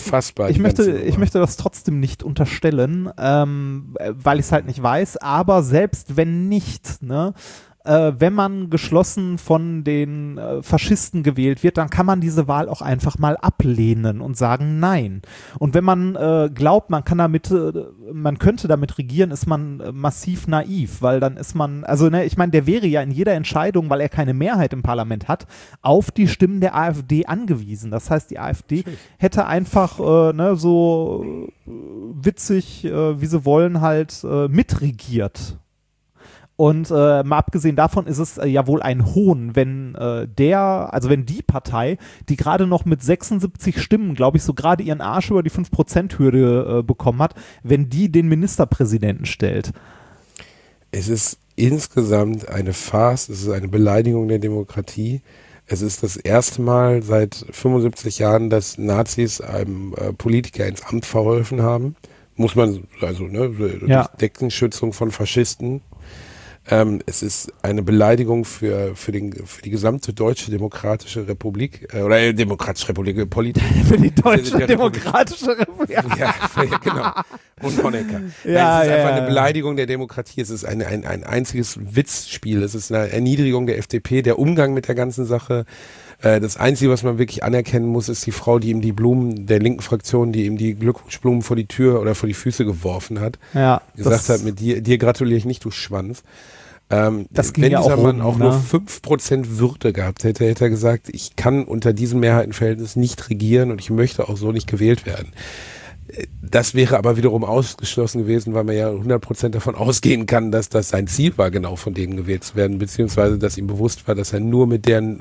möchte das trotzdem nicht unterstellen, weil ich es halt nicht weiß. Aber selbst wenn nicht, ne? Wenn man geschlossen von den Faschisten gewählt wird, dann kann man diese Wahl auch einfach mal ablehnen und sagen nein. Und wenn man glaubt, man könnte damit regieren, ist man massiv naiv, weil dann ist man, also ne, ich meine, der wäre ja in jeder Entscheidung, weil er keine Mehrheit im Parlament hat, auf die Stimmen der AfD angewiesen. Das heißt, die AfD hätte einfach so witzig, wie sie wollen, halt mitregiert. Und mal abgesehen davon ist es ja wohl ein Hohn, wenn wenn die Partei, die gerade noch mit 76 Stimmen, glaube ich, so gerade ihren Arsch über die 5%-Hürde bekommen hat, wenn die den Ministerpräsidenten stellt. Es ist insgesamt eine Farce, es ist eine Beleidigung der Demokratie. Es ist das erste Mal seit 75 Jahren, dass Nazis einem Politiker ins Amt verholfen haben. Muss man, also durch Deckenschützung von Faschisten. Es ist eine Beleidigung für die gesamte Deutsche Demokratische Republik oder Demokratische Republik Politik. Für die Deutsche Demokratische Republik. Ja, genau. Und Honecker. Es ist einfach eine Beleidigung der Demokratie. Es ist ein einziges Witzspiel. Es ist eine Erniedrigung der FDP, der Umgang mit der ganzen Sache. Das Einzige, was man wirklich anerkennen muss, ist die Frau, die ihm die Blumen der linken Fraktion, die ihm die Glückwunschblumen vor die Tür oder vor die Füße geworfen hat. Ja, gesagt hat, mit dir gratuliere ich nicht, du Schwanz. Das ging wenn ja dieser auch Mann auch nur 5% Würde gehabt hätte, hätte er gesagt, ich kann unter diesem Mehrheitenverhältnis nicht regieren und ich möchte auch so nicht gewählt werden. Das wäre aber wiederum ausgeschlossen gewesen, weil man ja 100% davon ausgehen kann, dass das sein Ziel war, genau von denen gewählt zu werden, beziehungsweise dass ihm bewusst war, dass er nur mit deren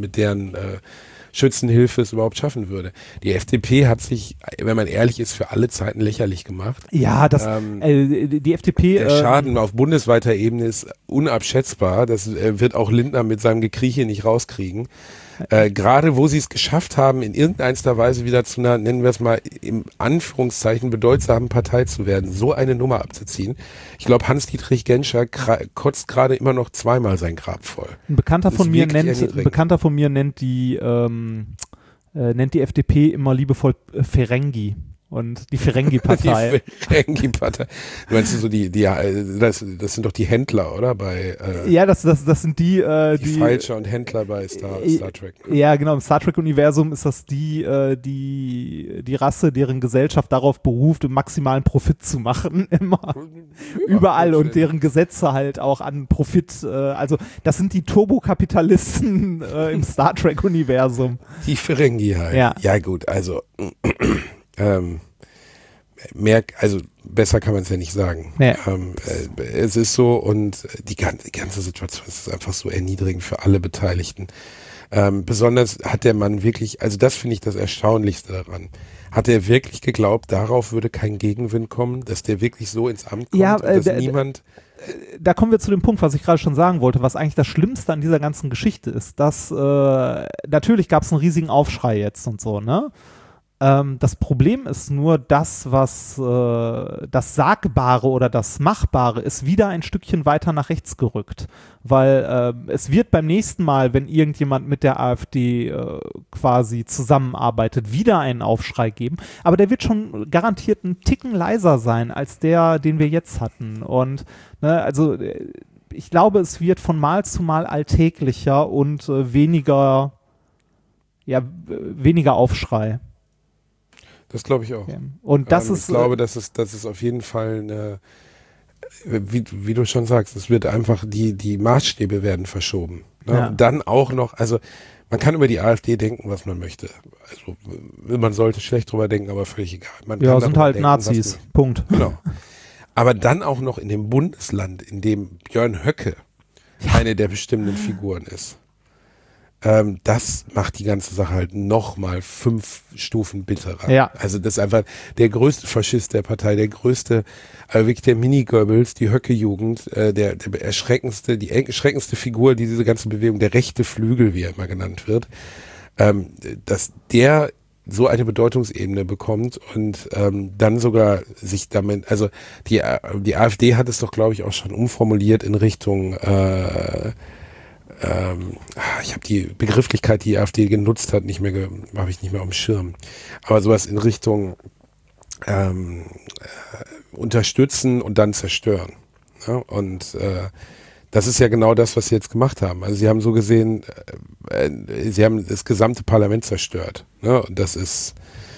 Schützenhilfe es überhaupt schaffen würde. Die FDP hat sich, wenn man ehrlich ist, für alle Zeiten lächerlich gemacht. Ja, die FDP... Der Schaden auf bundesweiter Ebene ist unabschätzbar. Das wird auch Lindner mit seinem Gekrieche nicht rauskriegen. Gerade wo sie es geschafft haben, in irgendeiner Weise wieder zu einer, nennen wir es mal, im Anführungszeichen bedeutsamen Partei zu werden, so eine Nummer abzuziehen. Ich glaube, Hans-Dietrich Genscher kotzt gerade immer noch 2-mal sein Grab voll. Ein Bekannter von mir nennt die FDP immer liebevoll Ferengi. Und die Ferengi-Partei. Die Ferengi-Partei. Du meinst so das sind doch die Händler, oder? Ja, das sind die Falscher und Händler bei Star Trek. Ne? Ja, genau. Im Star Trek-Universum ist das die Rasse, deren Gesellschaft darauf beruft, maximalen Profit zu machen. Immer. Überall. Und deren Gesetze halt auch an Profit. Also, das sind die Turbokapitalisten im Star Trek-Universum. Die Ferengi halt. Ja, gut. Also, besser kann man es ja nicht sagen. Ja. Es ist so und die ganze Situation ist einfach so erniedrigend für alle Beteiligten. Besonders hat der Mann wirklich, also das finde ich das Erstaunlichste daran, hat er wirklich geglaubt, darauf würde kein Gegenwind kommen, dass der wirklich so ins Amt kommt, und dass niemand... Da kommen wir zu dem Punkt, was ich gerade schon sagen wollte, was eigentlich das Schlimmste an dieser ganzen Geschichte ist, dass natürlich gab es einen riesigen Aufschrei jetzt und so, ne? Das Problem ist nur, das, was das Sagbare oder das Machbare ist, wieder ein Stückchen weiter nach rechts gerückt. Weil es wird beim nächsten Mal, wenn irgendjemand mit der AfD quasi zusammenarbeitet, wieder einen Aufschrei geben. Aber der wird schon garantiert einen Ticken leiser sein, als der, den wir jetzt hatten. Und also ich glaube, es wird von Mal zu Mal alltäglicher und weniger Aufschrei. Das glaube ich auch. Okay. Und das ist. Ich glaube, das ist auf jeden Fall eine, wie du schon sagst, es wird einfach, die Maßstäbe werden verschoben. Ne? Ja. Und dann auch noch, also man kann über die AfD denken, was man möchte. Also man sollte schlecht drüber denken, aber völlig egal. Man kann sind halt denken, Nazis. Punkt. Genau. Aber dann auch noch in dem Bundesland, in dem Björn Höcke eine der bestimmenden Figuren ist. Das macht die ganze Sache halt nochmal 5 Stufen bitterer. Ja. Also das ist einfach der größte Faschist der Partei, der größte, wirklich der Mini-Goebbels, die Höcke-Jugend, die erschreckendste Figur, die diese ganze Bewegung, der rechte Flügel, wie er immer genannt wird, dass der so eine Bedeutungsebene bekommt und dann sogar sich damit, also die AfD hat es doch, glaube ich, auch schon umformuliert in Richtung ich habe die Begrifflichkeit, die AfD genutzt hat, habe ich nicht mehr auf dem Schirm. Aber sowas in Richtung unterstützen und dann zerstören. Ja? Und das ist ja genau das, was sie jetzt gemacht haben. Also sie haben so gesehen, sie haben das gesamte Parlament zerstört. Ne? Und das ist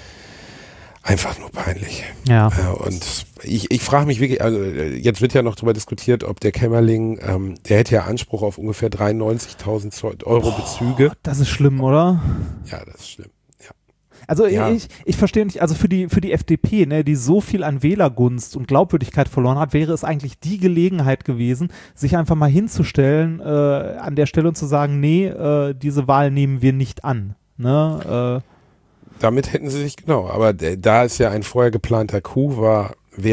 einfach nur peinlich. Ja. Und ich frage mich wirklich, also jetzt wird ja noch darüber diskutiert, ob der Kämmerling, der hätte ja Anspruch auf ungefähr 93.000 Euro Bezüge. Das ist schlimm, oder? Ja, das ist schlimm. Ja. Also Ja. ich verstehe nicht, also für die FDP, ne, die so viel an Wählergunst und Glaubwürdigkeit verloren hat, wäre es eigentlich die Gelegenheit gewesen, sich einfach mal hinzustellen an der Stelle und zu sagen, nee, diese Wahl nehmen wir nicht an. Ne? Damit hätten sie sich, genau, aber da es ja ein vorher geplanter Coup war, das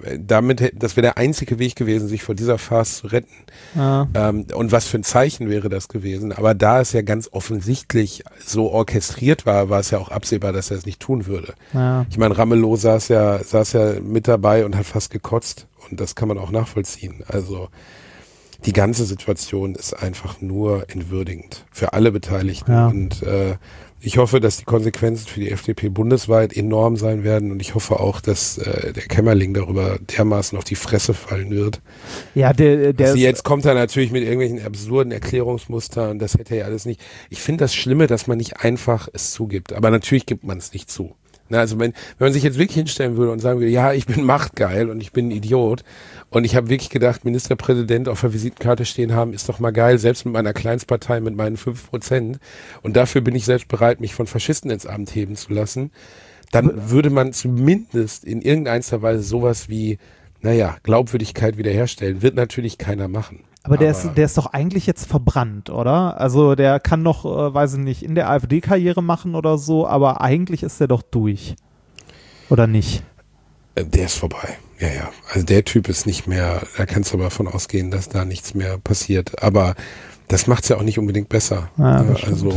wäre der einzige Weg gewesen, sich vor dieser Farce zu retten. Ja. Und was für ein Zeichen wäre das gewesen? Aber da es ja ganz offensichtlich so orchestriert war, war es ja auch absehbar, dass er es nicht tun würde. Ja. Ich meine, Ramelow saß ja mit dabei und hat fast gekotzt. Und das kann man auch nachvollziehen. Also die ganze Situation ist einfach nur entwürdigend für alle Beteiligten. Ja. Und ich hoffe, dass die Konsequenzen für die FDP bundesweit enorm sein werden. Und ich hoffe auch, dass der Kämmerling darüber dermaßen auf die Fresse fallen wird. Ja, Jetzt kommt er natürlich mit irgendwelchen absurden Erklärungsmustern und das hätte er ja alles nicht. Ich finde das Schlimme, dass man nicht einfach es zugibt. Aber natürlich gibt man es nicht zu. Na, also wenn man sich jetzt wirklich hinstellen würde und sagen würde, ja, ich bin machtgeil und ich bin ein Idiot und ich habe wirklich gedacht, Ministerpräsident auf der Visitenkarte stehen haben, ist doch mal geil, selbst mit meiner Kleinstpartei, mit meinen 5%, und dafür bin ich selbst bereit, mich von Faschisten ins Amt heben zu lassen, dann würde man zumindest in irgendeiner Weise sowas wie, Glaubwürdigkeit wiederherstellen. Wird natürlich keiner machen. Aber der ist doch eigentlich jetzt verbrannt, oder? Also der kann noch, weiß ich nicht, in der AfD Karriere machen oder so, aber eigentlich ist der doch durch. Oder nicht? Der ist vorbei. Ja. Also der Typ ist nicht mehr, da kannst du aber davon ausgehen, dass da nichts mehr passiert. Aber das macht es ja auch nicht unbedingt besser. Ja,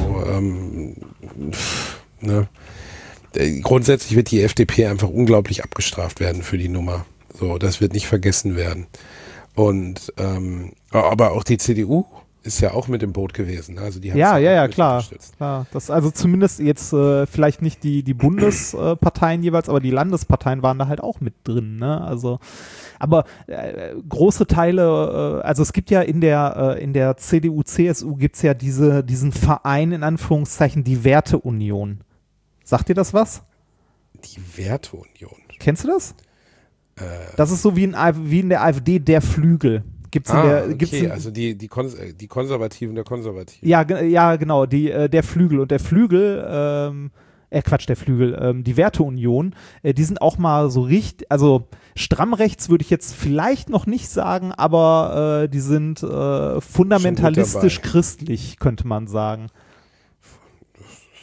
grundsätzlich wird die FDP einfach unglaublich abgestraft werden für die Nummer. So, das wird nicht vergessen werden. Und aber auch die CDU ist ja auch mit im Boot gewesen. Also die ja, klar. Das also zumindest jetzt vielleicht nicht die Bundesparteien jeweils, aber die Landesparteien waren da halt auch mit drin. Ne? Also, aber große Teile, also es gibt ja in der CDU, CSU gibt's ja diesen Verein in Anführungszeichen, die Werteunion. Sagt dir das was? Die Werteunion. Kennst du das? Das ist so wie in der AfD der Flügel. Also die Konservativen der Konservativen. Ja, genau, der Flügel. Und der Flügel, der Flügel, die Werteunion, die sind auch mal so richtig, also stramm rechts würde ich jetzt vielleicht noch nicht sagen, aber die sind fundamentalistisch christlich, könnte man sagen.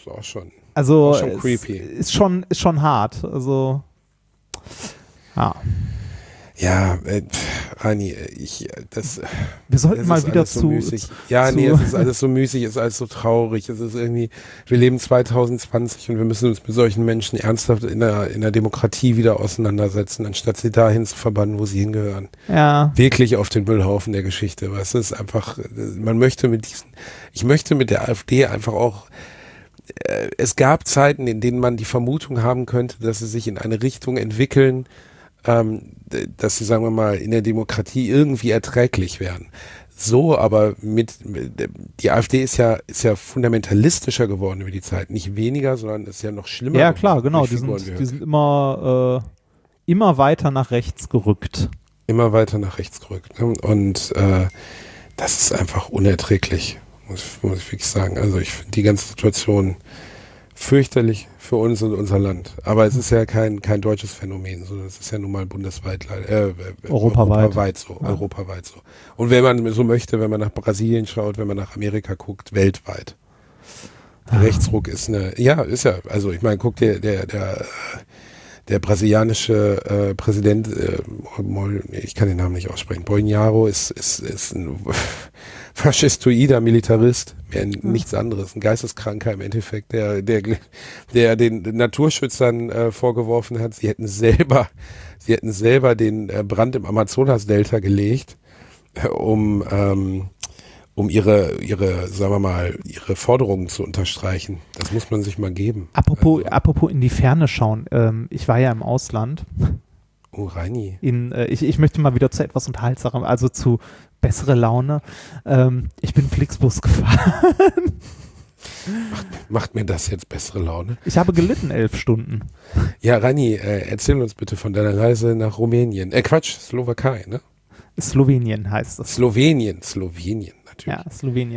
ist auch schon, Also auch schon creepy. Ist schon hart. Also ja. Ja, Ani, Wir sollten mal wieder so müßig. Ja, nee, es ist alles so müßig, es ist alles so traurig. Es ist irgendwie, wir leben 2020 und wir müssen uns mit solchen Menschen ernsthaft in der Demokratie wieder auseinandersetzen, anstatt sie dahin zu verbannen, wo sie hingehören. Ja. Wirklich auf den Müllhaufen der Geschichte. Weißt du, es ist einfach, ich möchte mit der AfD einfach auch, es gab Zeiten, in denen man die Vermutung haben könnte, dass sie sich in eine Richtung entwickeln, dass sie, sagen wir mal, in der Demokratie irgendwie erträglich werden. So, aber die AfD ist ja fundamentalistischer geworden über die Zeit. Nicht weniger, sondern ist ja noch schlimmer. Ja, klar, genau. Die sind immer weiter nach rechts gerückt. Immer weiter nach rechts gerückt. Ne? Und das ist einfach unerträglich, muss ich wirklich sagen. Also ich finde die ganze Situation fürchterlich für uns und unser Land. Aber es ist ja kein deutsches Phänomen, sondern es ist ja nun mal bundesweit, europaweit so. Ja. Europaweit so. Und wenn man so möchte, wenn man nach Brasilien schaut, wenn man nach Amerika guckt, weltweit. Der Rechtsruck ist also ich meine, guck dir, der brasilianische Präsident, ich kann den Namen nicht aussprechen, Bolsonaro ist ein faschistoider Militarist, nichts anderes, ein Geisteskranker im Endeffekt, der den Naturschützern vorgeworfen hat, sie hätten selber den Brand im Amazonas-Delta gelegt, um ihre, sagen wir mal, ihre Forderungen zu unterstreichen. Das muss man sich mal geben. Apropos in die Ferne schauen. Ich war ja im Ausland. Oh, Reini. Ich möchte mal wieder zu etwas Unterhaltsamem, also zu bessere Laune. Ich bin Flixbus gefahren. Macht mir das jetzt bessere Laune? Ich habe gelitten 11 Stunden. Ja, Reini, erzähl uns bitte von deiner Reise nach Rumänien. Slowakei, ne? Slowenien heißt es. Slowenien, natürlich. Ja, Slowenien.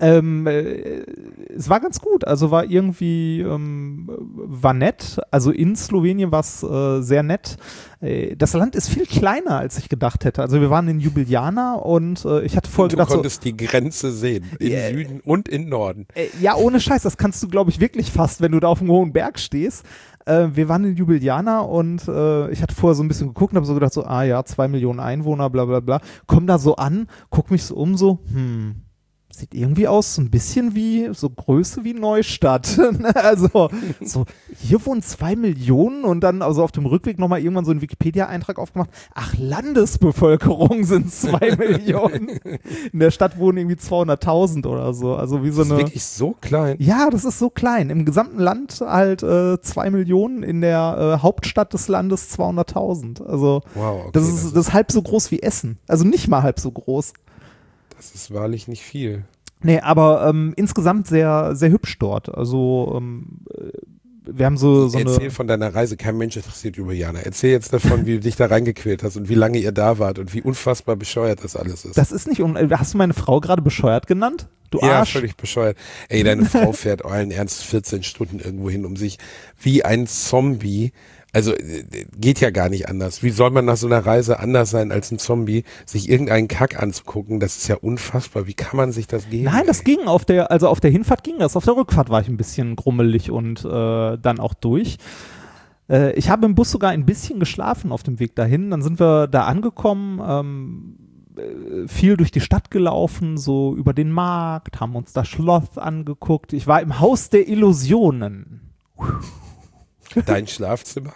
Es war ganz gut, also war irgendwie, war nett, also in Slowenien war es sehr nett. Das Land ist viel kleiner, als ich gedacht hätte. Also wir waren in Ljubljana und ich hatte vorher gedacht, du konntest die Grenze sehen, im Süden und im Norden. Ja, ohne Scheiß, das kannst du, glaube ich, wirklich fast, wenn du da auf einem hohen Berg stehst. Wir waren in Ljubljana und ich hatte vorher so ein bisschen geguckt und habe so gedacht, 2 Millionen Einwohner, bla bla bla. Komm da so an, guck mich so um, sieht irgendwie aus, so ein bisschen so Größe wie Neustadt. Also, so, hier wohnen 2 Millionen und dann also auf dem Rückweg nochmal irgendwann so einen Wikipedia-Eintrag aufgemacht. Ach, Landesbevölkerung sind 2 Millionen. In der Stadt wohnen irgendwie 200.000 oder so. Also wie so eine. Das ist wirklich so klein? Ja, das ist so klein. Im gesamten Land halt 2 Millionen, in der Hauptstadt des Landes 200.000. Also, wow, okay, das ist halb so groß wie Essen. Also nicht mal halb so groß. Das ist wahrlich nicht viel. Nee, aber insgesamt sehr, sehr hübsch dort. Also wir haben so Erzähl von deiner Reise, kein Mensch interessiert Ljubljana. Erzähl jetzt davon, wie du dich da reingequält hast und wie lange ihr da wart und wie unfassbar bescheuert das alles ist. Das ist nicht, hast du meine Frau gerade bescheuert genannt? Du Arsch. Ja, völlig bescheuert. Ey, deine Frau fährt allen Ernst 14 Stunden irgendwo hin, um sich wie ein Zombie, also geht ja gar nicht anders. Wie soll man nach so einer Reise anders sein als ein Zombie, sich irgendeinen Kack anzugucken? Das ist ja unfassbar. Wie kann man sich das geben? Nein, das ging auf der Hinfahrt ging das. Auf der Rückfahrt war ich ein bisschen grummelig und dann auch durch. Ich habe im Bus sogar ein bisschen geschlafen auf dem Weg dahin. Dann sind wir da angekommen, viel durch die Stadt gelaufen, so über den Markt, haben uns das Schloss angeguckt. Ich war im Haus der Illusionen. Dein Schlafzimmer?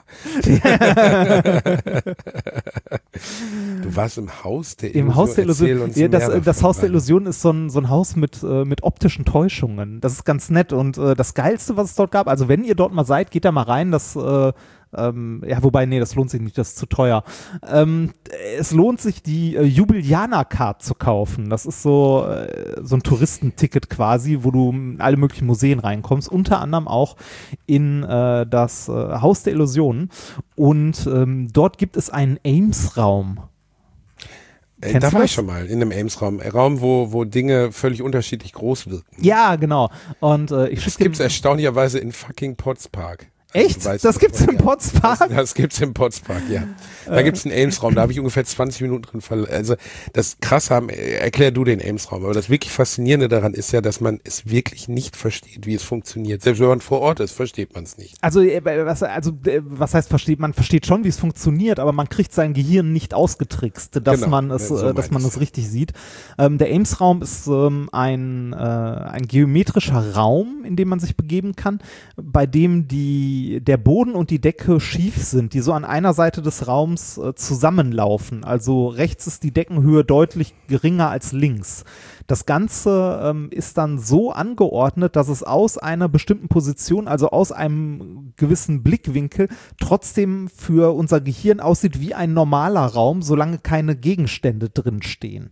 Du warst im Haus der Illusion. Im Haus der Illusion. Ja, das Haus der Illusion ist so ein Haus mit optischen Täuschungen. Das ist ganz nett und das Geilste, was es dort gab, also wenn ihr dort mal seid, geht da mal rein, das wobei, nee, das lohnt sich nicht, das ist zu teuer. Es lohnt sich, die Ljubljana-Card zu kaufen. Das ist so ein Touristenticket quasi, wo du in alle möglichen Museen reinkommst, unter anderem auch in das Haus der Illusionen. Und dort gibt es einen Ames-Raum. Da war ich schon mal, in einem Ames-Raum. Ein Raum, wo Dinge völlig unterschiedlich groß wirken. Ja, genau. Und das gibt es erstaunlicherweise in fucking Potts Park. Echt? Du weißt, das gibt's im Potspark? Das gibt's im Potspark, ja. Da gibt's einen Ames-Raum, da habe ich ungefähr 20 Minuten drin Also das Krasse erklär du den Ames-Raum, aber das wirklich Faszinierende daran ist ja, dass man es wirklich nicht versteht, wie es funktioniert. Selbst wenn man vor Ort ist, versteht man es nicht. Also was heißt versteht? Man versteht schon, wie es funktioniert, aber man kriegt sein Gehirn nicht ausgetrickst, dass man es richtig sieht. Der Ames-Raum ist ein geometrischer Raum, in dem man sich begeben kann, bei dem der Boden und die Decke schief sind, die so an einer Seite des Raums zusammenlaufen. Also rechts ist die Deckenhöhe deutlich geringer als links. Das Ganze ist dann so angeordnet, dass es aus einer bestimmten Position, also aus einem gewissen Blickwinkel, trotzdem für unser Gehirn aussieht wie ein normaler Raum, solange keine Gegenstände drin stehen.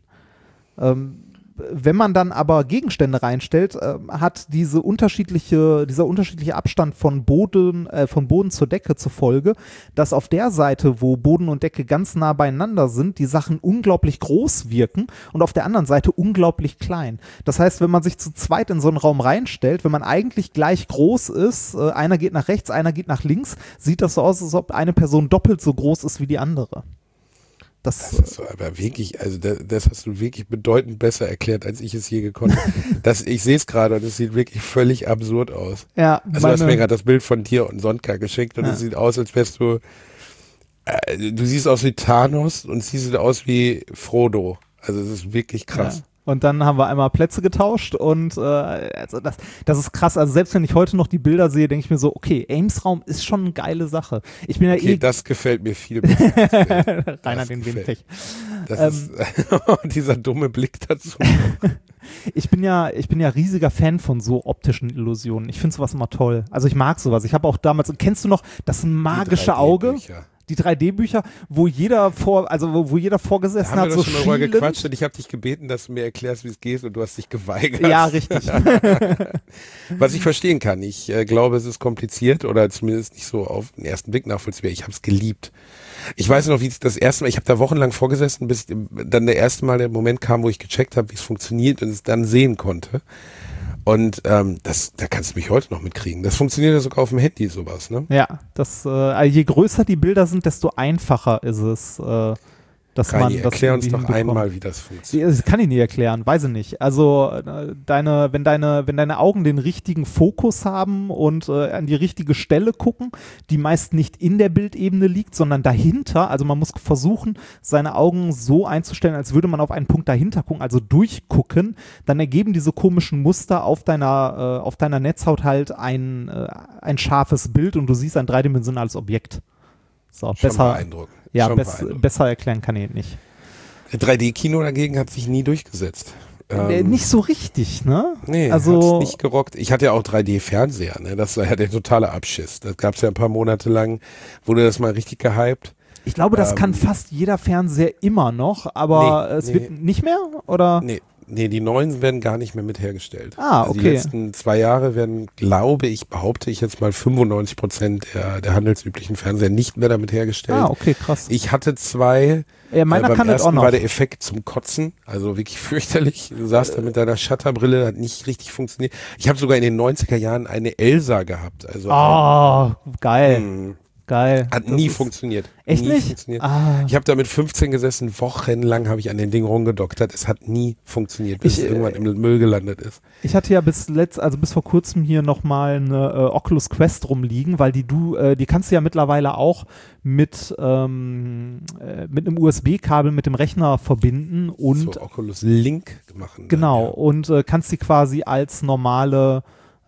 Wenn man dann aber Gegenstände reinstellt, hat dieser unterschiedliche Abstand von Boden zur Decke zur Folge, dass auf der Seite, wo Boden und Decke ganz nah beieinander sind, die Sachen unglaublich groß wirken und auf der anderen Seite unglaublich klein. Das heißt, wenn man sich zu zweit in so einen Raum reinstellt, wenn man eigentlich gleich groß ist, einer geht nach rechts, einer geht nach links, sieht das so aus, als ob eine Person doppelt so groß ist wie die andere. Das ist so, aber wirklich, also das hast du wirklich bedeutend besser erklärt, als ich es je gekonnt habe. Ich sehe es gerade und es sieht wirklich völlig absurd aus. Ja, also du hast mir gerade das Bild von dir und Sonka geschickt und es sieht aus, als wärst du siehst aus wie Thanos und siehst aus wie Frodo. Also es ist wirklich krass. Ja. Und dann haben wir einmal Plätze getauscht und also das ist krass. Also selbst wenn ich heute noch die Bilder sehe, denke ich mir so, okay, Ames-Raum ist schon eine geile Sache. Ich bin ja das gefällt mir viel besser. Rainer den Windpech. Das ist dieser dumme Blick dazu. Ich bin ja riesiger Fan von so optischen Illusionen. Ich finde sowas immer toll. Also ich mag sowas. Ich habe auch damals, kennst du noch das magische Auge? Die 3D-Bücher, wo jeder vorgesessen hat, so schon mal darüber gequatscht und ich habe dich gebeten, dass du mir erklärst, wie es geht und du hast dich geweigert. Ja, richtig. Was ich verstehen kann. Ich glaube, es ist kompliziert oder zumindest nicht so auf den ersten Blick nachvollziehbar. Ich habe es geliebt. Ich weiß noch, wie es das erste Mal, ich habe da wochenlang vorgesessen, bis dann der Moment kam, wo ich gecheckt habe, wie es funktioniert und es dann sehen konnte. Und da kannst du mich heute noch mitkriegen. Das funktioniert ja sogar auf dem Handy, sowas, ne? Ja, je größer die Bilder sind, desto einfacher ist es. Erklär uns doch einmal, wie das funktioniert. Das kann ich nie erklären, weiß ich nicht. Also wenn deine Augen den richtigen Fokus haben und an die richtige Stelle gucken, die meist nicht in der Bildebene liegt, sondern dahinter, also man muss versuchen, seine Augen so einzustellen, als würde man auf einen Punkt dahinter gucken, also durchgucken, dann ergeben diese komischen Muster auf deiner Netzhaut halt ein scharfes Bild und du siehst ein dreidimensionales Objekt. So, besser beeindruckend. Ja, besser erklären kann ich nicht. 3D-Kino dagegen hat sich nie durchgesetzt. Nicht so richtig, ne? Nee, also hat's nicht gerockt. Ich hatte ja auch 3D-Fernseher, ne? Das war ja der totale Abschiss. Das gab's ja ein paar Monate lang, wurde das mal richtig gehypt. Ich glaube, das kann fast jeder Fernseher immer noch, aber es wird nicht mehr, oder? Nee, die neuen werden gar nicht mehr mit hergestellt. Ah, okay. Die letzten 2 Jahre werden, behaupte ich jetzt mal 95% der handelsüblichen Fernseher nicht mehr damit hergestellt. Ah, okay, krass. Ich hatte 2. Ja, meiner beim kann das auch ersten noch. War der Effekt zum Kotzen, also wirklich fürchterlich. Du saßt da mit deiner Shutterbrille, hat nicht richtig funktioniert. Ich habe sogar in den 90er Jahren eine Elsa gehabt. Also geil. Geil. Hat nie funktioniert. Echt nie nicht? Funktioniert. Ich habe da mit 15 gesessen, wochenlang habe ich an den Ding rumgedoktert. Es hat nie funktioniert, bis es irgendwann im Müll gelandet ist. Ich hatte ja bis vor kurzem hier nochmal eine Oculus Quest rumliegen, weil die kannst du ja mittlerweile auch mit einem USB-Kabel mit dem Rechner verbinden und so Oculus Link machen. Genau, und kannst sie quasi als normale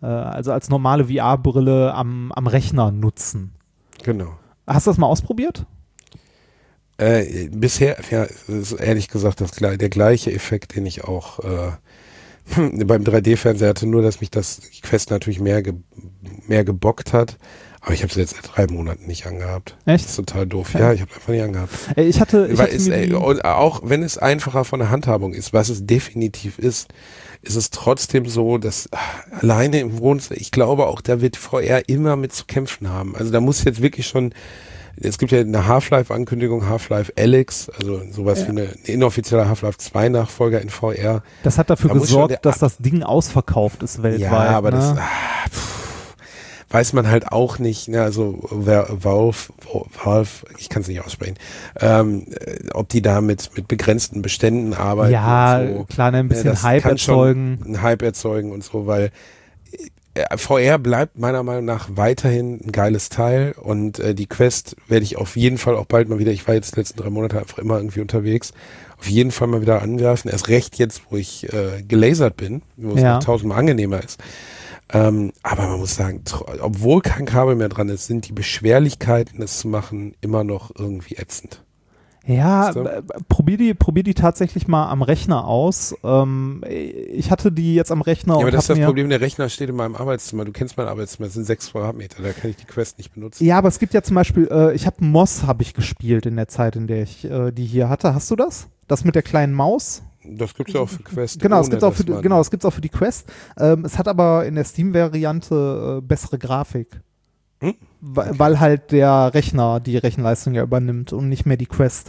VR-Brille am Rechner nutzen. Genau. Hast du das mal ausprobiert? Bisher, ist ehrlich gesagt der gleiche Effekt, den ich auch beim 3D-Fernseher hatte, nur dass mich die Quest natürlich mehr gebockt hat. Aber ich habe sie jetzt seit 3 Monaten nicht angehabt. Echt? Das ist total doof. Ja, ich habe einfach nicht angehabt. Und auch wenn es einfacher von der Handhabung ist, was es definitiv ist es trotzdem so, dass alleine im Wohnzimmer, ich glaube auch, da wird VR immer mit zu kämpfen haben. Also da muss jetzt wirklich schon, es gibt ja eine Half-Life-Ankündigung, Half-Life Alyx, also sowas wie eine inoffizielle Half-Life 2 Nachfolger in VR. Das hat dafür gesorgt, dass das Ding ausverkauft ist weltweit. Ja, aber ne? weiß man halt auch nicht, ne, also Valve, ich kann es nicht aussprechen, ob die da mit begrenzten Beständen arbeiten. Ja, und so. klar, ein bisschen das Hype kann schon erzeugen. einen Hype erzeugen und so, weil VR bleibt meiner Meinung nach weiterhin ein geiles Teil und die Quest werde ich auf jeden Fall auch bald mal wieder, ich war jetzt die letzten 3 Monate einfach immer irgendwie unterwegs, auf jeden Fall mal wieder angreifen. Erst recht jetzt, wo ich gelasert bin, wo es noch 1000-mal angenehmer ist. Aber man muss sagen, obwohl kein Kabel mehr dran ist, sind die Beschwerlichkeiten, es zu machen, immer noch irgendwie ätzend. Ja, probier die tatsächlich mal am Rechner aus. Ich hatte die jetzt am Rechner. Ja, aber und das ist das mir Problem, der Rechner steht in meinem Arbeitszimmer. Du kennst mein Arbeitszimmer, das sind 6 Quadratmeter, da kann ich die Quest nicht benutzen. Ja, aber es gibt ja zum Beispiel, ich habe Moss gespielt in der Zeit, in der ich die hier hatte. Hast du das? Das mit der kleinen Maus? Das gibt's ja auch für Quest. Genau, es gibt's auch auch für die Quest. Es hat aber in der Steam-Variante bessere Grafik. Weil halt der Rechner die Rechenleistung ja übernimmt und nicht mehr die Quest.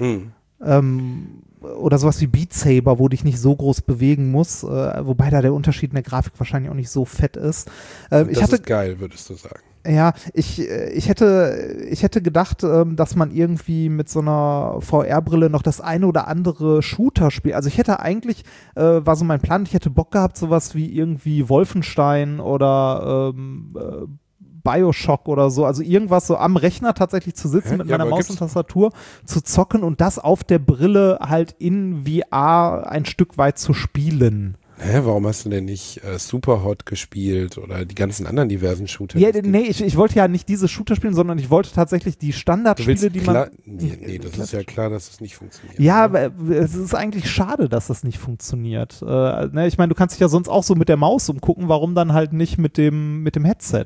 Oder sowas wie Beat Saber, wo dich nicht so groß bewegen muss, wobei da der Unterschied in der Grafik wahrscheinlich auch nicht so fett ist. Das ist geil, würdest du sagen. Ja, ich hätte gedacht, dass man irgendwie mit so einer VR-Brille noch das eine oder andere Shooter-Spiel, also ich hätte eigentlich, war so mein Plan, ich hätte Bock gehabt, sowas wie irgendwie Wolfenstein oder Bioshock oder so, also irgendwas so am Rechner tatsächlich zu sitzen mit meiner Maus und Tastatur zu zocken und das auf der Brille halt in VR ein Stück weit zu spielen. Warum hast du denn nicht Superhot gespielt oder die ganzen anderen diversen Shooter? Ja, nee, ich wollte ja nicht diese Shooter spielen, sondern ich wollte tatsächlich die Standardspiele, die man... Nee, das ist ja klar, dass es nicht funktioniert. Ja, aber es ist eigentlich schade, dass das nicht funktioniert. Ich meine, du kannst dich ja sonst auch so mit der Maus umgucken, warum dann halt nicht mit dem Headset?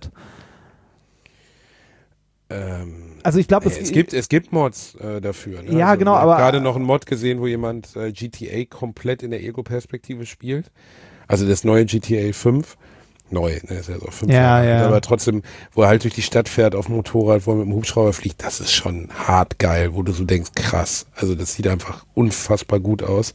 Also ich glaube, es gibt Mods dafür. Ne? Ja, also, genau, ich aber... Ich habe gerade noch einen Mod gesehen, wo jemand GTA komplett in der Ego-Perspektive spielt. Also das neue GTA 5. Neu, ne, ist ja so 5 Jahre alt, aber trotzdem, wo er halt durch die Stadt fährt auf dem Motorrad, wo er mit dem Hubschrauber fliegt, das ist schon hart geil, wo du so denkst, krass. Also das sieht einfach unfassbar gut aus.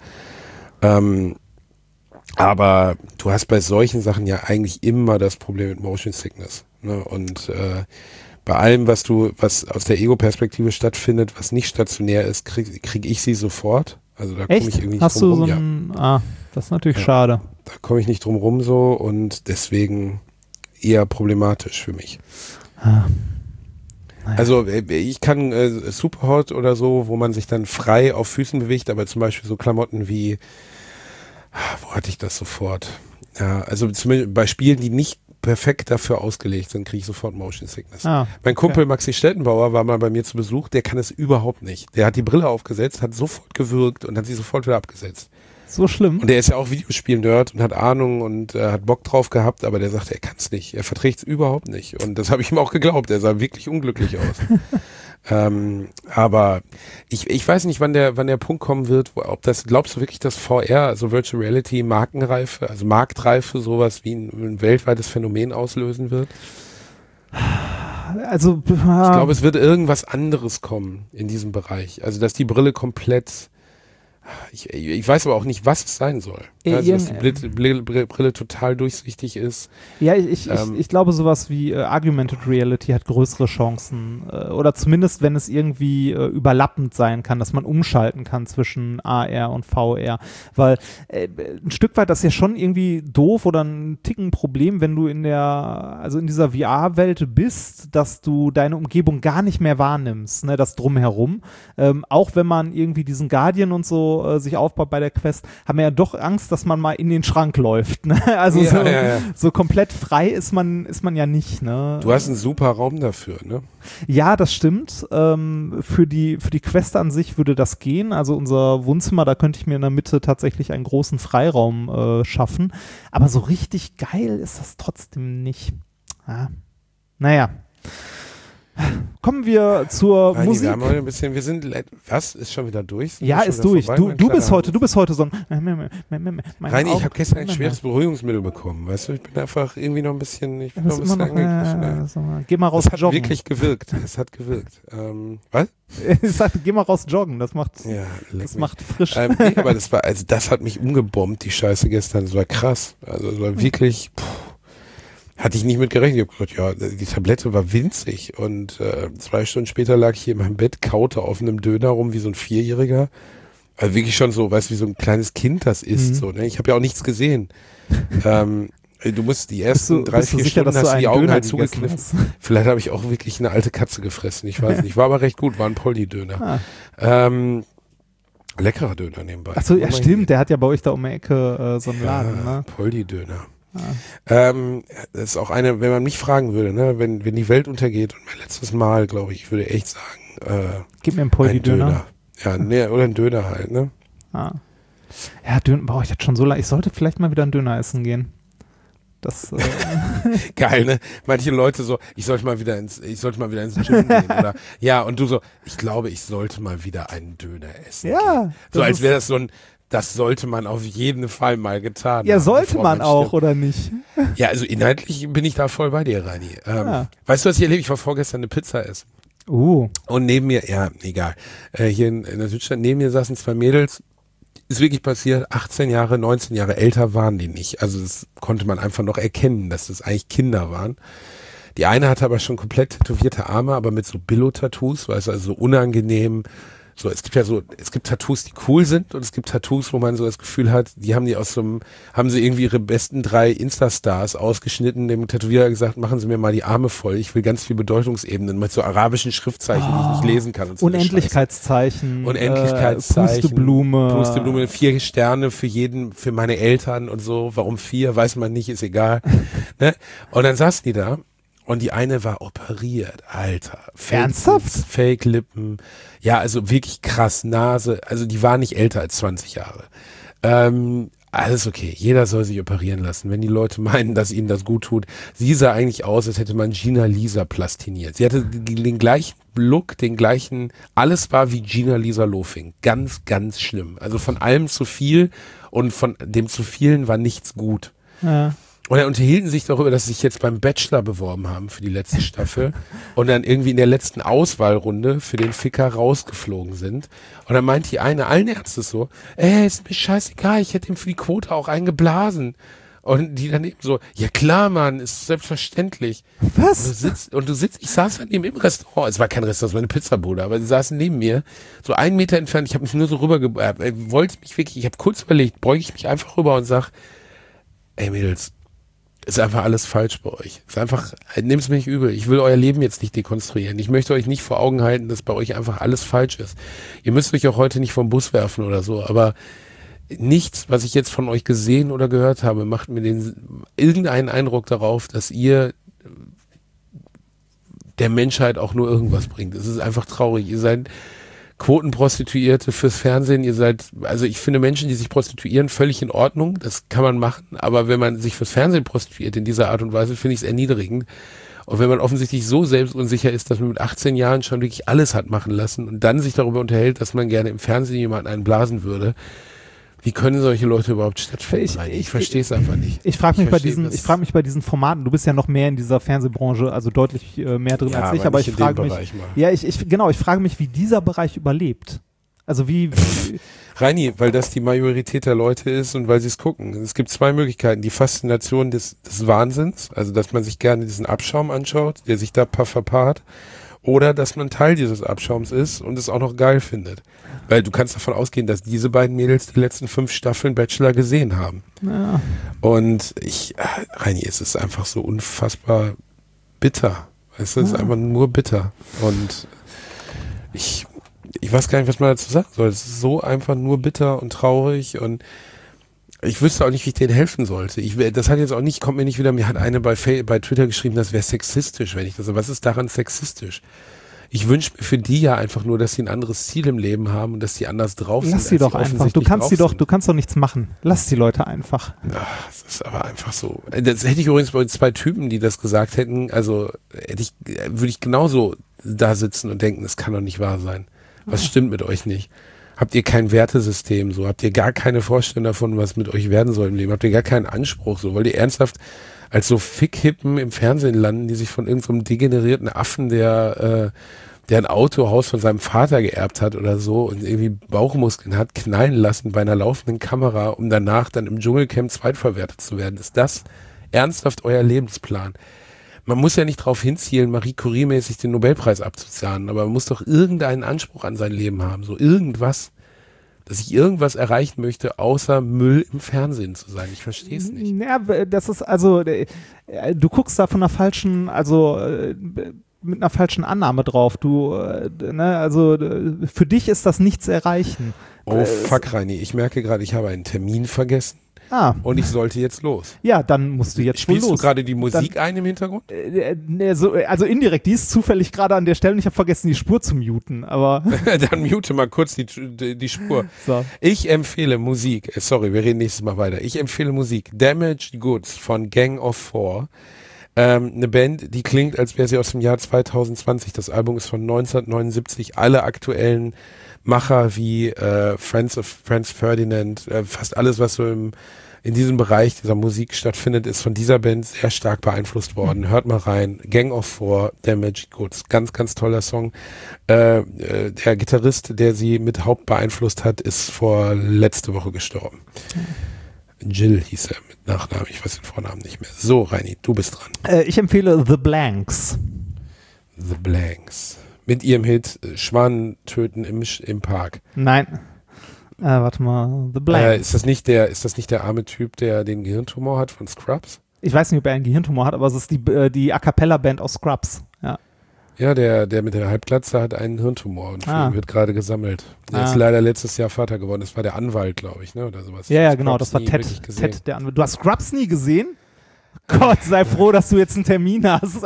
Aber du hast bei solchen Sachen ja eigentlich immer das Problem mit Motion Sickness. Ne? Und bei allem, was aus der Ego-Perspektive stattfindet, was nicht stationär ist, krieg ich sie sofort. Also da komme ich irgendwie nicht drum rum. Das ist natürlich schade. Da komme ich nicht drum rum so und deswegen eher problematisch für mich. Naja. Also ich kann Superhot oder so, wo man sich dann frei auf Füßen bewegt, aber zum Beispiel so Klamotten wie, wo hatte ich das sofort? Ja, also zumindest bei Spielen, die nicht perfekt dafür ausgelegt sind, kriege ich sofort Motion Sickness. Mein Kumpel Maxi Stettenbauer war mal bei mir zu Besuch, der kann es überhaupt nicht. Der hat die Brille aufgesetzt, hat sofort gewürgt und hat sie sofort wieder abgesetzt. So schlimm? Und der ist ja auch Videospiel-Nerd und hat Ahnung und hat Bock drauf gehabt, aber der sagt, er kann es nicht. Er verträgt es überhaupt nicht. Und das habe ich ihm auch geglaubt. Er sah wirklich unglücklich aus. Aber ich weiß nicht, wann der Punkt kommen wird, glaubst du wirklich, dass VR, also Virtual Reality, Marktreife, sowas wie ein weltweites Phänomen auslösen wird? Also, ich glaube, es wird irgendwas anderes kommen in diesem Bereich. Also, dass die Brille komplett, ich weiß aber auch nicht, was es sein soll. Also, dass die Brille total durchsichtig ist. Ja, ich glaube, sowas wie Augmented Reality hat größere Chancen. Oder zumindest, wenn es irgendwie überlappend sein kann, dass man umschalten kann zwischen AR und VR. Weil ein Stück weit das ist ja schon irgendwie doof oder ein Ticken Problem, wenn du in dieser VR-Welt bist, dass du deine Umgebung gar nicht mehr wahrnimmst, ne, das Drumherum. Auch wenn man irgendwie diesen Guardian und so sich aufbaut bei der Quest, haben wir ja doch Angst, dass man mal in den Schrank läuft. Ne? Also so komplett frei ist man ja nicht. Ne? Du hast einen super Raum dafür, ne? Ja, das stimmt. Für die Quest an sich würde das gehen. Also unser Wohnzimmer, da könnte ich mir in der Mitte tatsächlich einen großen Freiraum schaffen. Aber so richtig geil ist das trotzdem nicht. Ja. Naja. Kommen wir zur Musik. Wir haben heute ein bisschen, was? Ist schon wieder durch? Ja, ist durch. Du bist heute so ein... Reini, ich habe gestern ein schweres Beruhigungsmittel bekommen, weißt du? Ich bin einfach irgendwie noch ein bisschen... Geh mal raus joggen. Es hat gewirkt. Was? Ich sagte, geh mal raus joggen, das macht frisch. Nee, aber das hat mich umgebombt, die Scheiße gestern. Das war krass. Also es war wirklich... Hatte ich nicht mit gerechnet. Ich habe gesagt, ja, die Tablette war winzig. Und 2 Stunden später lag ich hier in meinem Bett, kaute auf einem Döner rum wie so ein 4-Jähriger. Also wirklich schon so, weißt du, wie so ein kleines Kind das isst. So, ne? Ich habe ja auch nichts gesehen. Du musst die ersten 3-4 Stunden hast du die Augen halt zugekniffen. Vielleicht habe ich auch wirklich eine alte Katze gefressen. Ich weiß nicht. War aber recht gut, war ein Poldi-Döner. Leckerer Döner nebenbei. Achso, ja stimmt, der hat ja bei euch da um die Ecke so einen Laden. Ne? Poldi-Döner. Das ist auch eine, wenn man mich fragen würde, ne, wenn die Welt untergeht und mein letztes Mal, glaube ich würde echt sagen, gib mir einen Poldi-Döner. Ja, ne, oder ein Döner halt, ne? Ah. Ja, Döner, boah, ich hatte schon so lange, ich sollte vielleicht mal wieder einen Döner essen gehen. Das geil, ne? Manche Leute so, ich sollte mal wieder ins Gym gehen oder ja, und du so, ich glaube, ich sollte mal wieder einen Döner essen. Ja. Gehen. So als wäre das so ein, das sollte man auf jeden Fall mal getan haben. Ja, sollte man auch, oder nicht? Ja, also inhaltlich bin ich da voll bei dir, Reini. Weißt du, was ich erlebe? Ich war vorgestern eine Pizza essen. Und neben mir, ja, egal, hier in der Südstadt, neben mir saßen 2 Mädels, ist wirklich passiert, 18 Jahre, 19 Jahre älter waren die nicht. Also das konnte man einfach noch erkennen, dass das eigentlich Kinder waren. Die eine hatte aber schon komplett tätowierte Arme, aber mit so Billo-Tattoos, weißt du, also so unangenehm. So, es gibt Tattoos, die cool sind und es gibt Tattoos, wo man so das Gefühl hat, haben sie irgendwie ihre besten 3 Insta-Stars ausgeschnitten, dem Tätowierer gesagt, machen Sie mir mal die Arme voll, ich will ganz viel Bedeutungsebenen mit so arabischen Schriftzeichen, die ich nicht lesen kann. Und so Unendlichkeitszeichen. Pusteblume. Pusteblume, 4 Sterne für meine Eltern und so. Warum 4, weiß man nicht, ist egal. Ne? Und dann saßen die da. Und die eine war operiert, Alter. Ernsthaft? Fake-Lippen. Ja, also wirklich krass, Nase. Also die war nicht älter als 20 Jahre. Alles okay. Jeder soll sich operieren lassen, wenn die Leute meinen, dass ihnen das gut tut. Sie sah eigentlich aus, als hätte man Gina Lisa plastiniert. Sie hatte den gleichen Look, alles war wie Gina Lisa Lofing. Ganz, ganz schlimm. Also von allem zu viel und von dem zu vielen war nichts gut. Ja. Und dann unterhielten sich darüber, dass sie sich jetzt beim Bachelor beworben haben für die letzte Staffel und dann irgendwie in der letzten Auswahlrunde für den Ficker rausgeflogen sind. Und dann meint die eine allen Ernstes so, ist mir scheißegal, ich hätte ihm für die Quote auch eingeblasen. Und die daneben so, ja klar, Mann, ist selbstverständlich. Was? Und du sitzt, ich saß neben im Restaurant, es war kein Restaurant, es war eine Pizzabude, aber sie saßen neben mir, so 1 Meter entfernt, ich habe mich nur so wollte mich wirklich, ich habe kurz überlegt, beuge ich mich einfach rüber und sag, ey Mädels, ist einfach alles falsch bei euch. Ist einfach, nehmt es mir nicht übel. Ich will euer Leben jetzt nicht dekonstruieren. Ich möchte euch nicht vor Augen halten, dass bei euch einfach alles falsch ist. Ihr müsst euch auch heute nicht vom Bus werfen oder so, aber nichts, was ich jetzt von euch gesehen oder gehört habe, macht mir irgendeinen Eindruck darauf, dass ihr der Menschheit auch nur irgendwas bringt. Es ist einfach traurig. Ihr seid Quotenprostituierte fürs Fernsehen, also ich finde Menschen, die sich prostituieren, völlig in Ordnung, das kann man machen, aber wenn man sich fürs Fernsehen prostituiert in dieser Art und Weise, finde ich es erniedrigend. Und wenn man offensichtlich so selbstunsicher ist, dass man mit 18 Jahren schon wirklich alles hat machen lassen und dann sich darüber unterhält, dass man gerne im Fernsehen jemanden einblasen würde, wie können solche Leute überhaupt stattfinden? Ich verstehe es einfach nicht. Ich frage mich bei diesen Formaten, du bist ja noch mehr in dieser Fernsehbranche, also deutlich mehr drin als ich, aber ich frage mich, ich frage mich, wie dieser Bereich überlebt. Also wie Reini, weil das die Majorität der Leute ist und weil sie es gucken. Es gibt 2 Möglichkeiten. Die Faszination des Wahnsinns, also dass man sich gerne diesen Abschaum anschaut, der sich da verpaart, oder dass man Teil dieses Abschaums ist und es auch noch geil findet. Weil du kannst davon ausgehen, dass diese beiden Mädels die letzten 5 Staffeln Bachelor gesehen haben. Ja. Und Reini, es ist einfach so unfassbar bitter. Es ist einfach nur bitter. Und ich weiß gar nicht, was man dazu sagen soll. Es ist so einfach nur bitter und traurig und ich wüsste auch nicht, wie ich denen helfen sollte. Kommt mir nicht wieder, mir hat eine bei Twitter geschrieben, das wäre sexistisch, wenn ich das, was ist daran sexistisch? Ich wünsche mir für die ja einfach nur, dass sie ein anderes Ziel im Leben haben und dass sie anders drauf sind. Lass sie doch einfach. Du kannst doch nichts machen. Lass die Leute einfach. Ach, das ist aber einfach so. Das hätte ich übrigens bei 2 Typen, die das gesagt hätten, also würde ich genauso da sitzen und denken, das kann doch nicht wahr sein. Was stimmt mit euch nicht? Habt ihr kein Wertesystem so? Habt ihr gar keine Vorstellung davon, was mit euch werden soll im Leben? Habt ihr gar keinen Anspruch so? Wollt ihr ernsthaft als so Fickhippen im Fernsehen landen, die sich von irgendeinem degenerierten Affen, der ein Autohaus von seinem Vater geerbt hat oder so und irgendwie Bauchmuskeln hat, knallen lassen bei einer laufenden Kamera, um danach dann im Dschungelcamp zweitverwertet zu werden? Ist das ernsthaft euer Lebensplan? Man muss ja nicht drauf hinzielen, Marie Curie-mäßig den Nobelpreis abzuzahlen, aber man muss doch irgendeinen Anspruch an sein Leben haben, so irgendwas, dass ich irgendwas erreichen möchte, außer Müll im Fernsehen zu sein. Ich verstehe es nicht. Ja, das ist also, du guckst da von einer falschen, mit einer falschen Annahme drauf. Also für dich ist das nichts erreichen. Oh fuck, Reini, ich merke gerade, ich habe einen Termin vergessen. Und ich sollte jetzt los. Ja, dann musst du jetzt Spielst wohl los. du gerade die Musik ein im Hintergrund? Also indirekt, die ist zufällig gerade an der Stelle und ich habe vergessen, die Spur zu muten, aber Dann mute mal kurz die Spur. so. Ich empfehle Musik, sorry, wir reden nächstes Mal weiter. Ich empfehle Musik Damaged Goods von Gang of Four. Eine Band, die klingt, als wäre sie aus dem Jahr 2020. Das Album ist von 1979. Alle aktuellen Macher wie Franz Ferdinand, fast alles, was so in diesem Bereich dieser Musik stattfindet, ist von dieser Band sehr stark beeinflusst worden. Hört mal rein. Gang of Four, Damaged Goods. Ganz, ganz toller Song. Der Gitarrist, der sie mit Haupt beeinflusst hat, ist letzte Woche gestorben. Jill hieß er mit Nachnamen. Ich weiß den Vornamen nicht mehr. So, Reini, du bist dran. Ich empfehle The Blanks. The Blanks. Mit ihrem Hit Schwan töten im Park. Nein. Warte mal. The Blanks. Ist das nicht der arme Typ, der den Gehirntumor hat von Scrubs? Ich weiß nicht, ob er einen Gehirntumor hat, aber es ist die A Cappella Band aus Scrubs. Ja. Ja, der mit der Halbglatze hat einen Hirntumor und wird gerade gesammelt. Der ist leider letztes Jahr Vater geworden. Das war der Anwalt, glaube ich, ne? Oder sowas. Ja, genau, das war Ted, der Anwalt. Du hast Scrubs nie gesehen? Gott, sei froh, dass du jetzt einen Termin hast.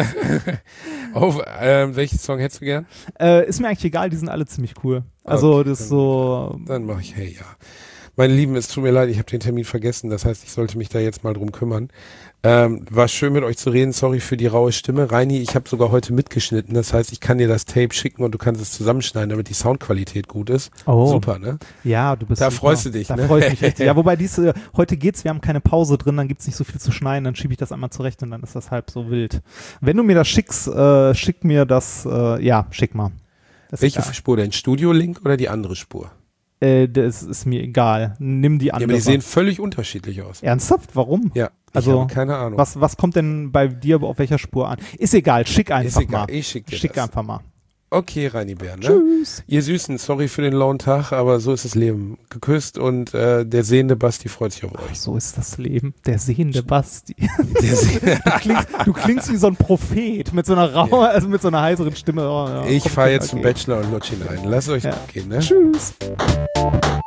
Welchen Song hättest du gern? Ist mir eigentlich egal, die sind alle ziemlich cool. Also Okay, das ist so... Dann mache ich Hey Ja. Meine Lieben, es tut mir leid, ich habe den Termin vergessen. Das heißt, ich sollte mich da jetzt mal drum kümmern. War schön mit euch zu reden. Sorry für die raue Stimme. Reini, ich habe sogar heute mitgeschnitten. Das heißt, ich kann dir das Tape schicken und du kannst es zusammenschneiden, damit die Soundqualität gut ist. Oh. Super, ne? Ja, du bist Da super. freust du dich, da ne? freue ich mich richtig. Ja, wobei heute geht's, wir haben keine Pause drin, dann gibt's nicht so viel zu schneiden, dann schiebe ich das einmal zurecht und dann ist das halb so wild. Wenn du mir das schickst, schick mir das, schick mal. Das Welche Spur denn? Studio-Link oder die andere Spur? Das ist mir egal. Nimm die Ja, andere. aber die sehen völlig unterschiedlich aus. Ernsthaft? Warum? Ja, Also, ich habe keine Ahnung. Was kommt denn bei dir auf welcher Spur an? Ist egal, schick einfach Ist egal, mal. ich schick dir Schick das. einfach mal. Okay, Reini Bär, ne? Tschüss. Ihr Süßen, sorry für den lauen Tag, aber so ist das Leben. Geküsst und der sehende Basti freut sich auf euch. So ist das Leben. Der sehende Basti. Der Du klingst wie so ein Prophet mit so einer mit so einer heiseren Stimme. Oh, ja, ich komm, fahre jetzt zum okay. Bachelor und lutsch hinein. Lasst euch gut gehen, ne? Tschüss.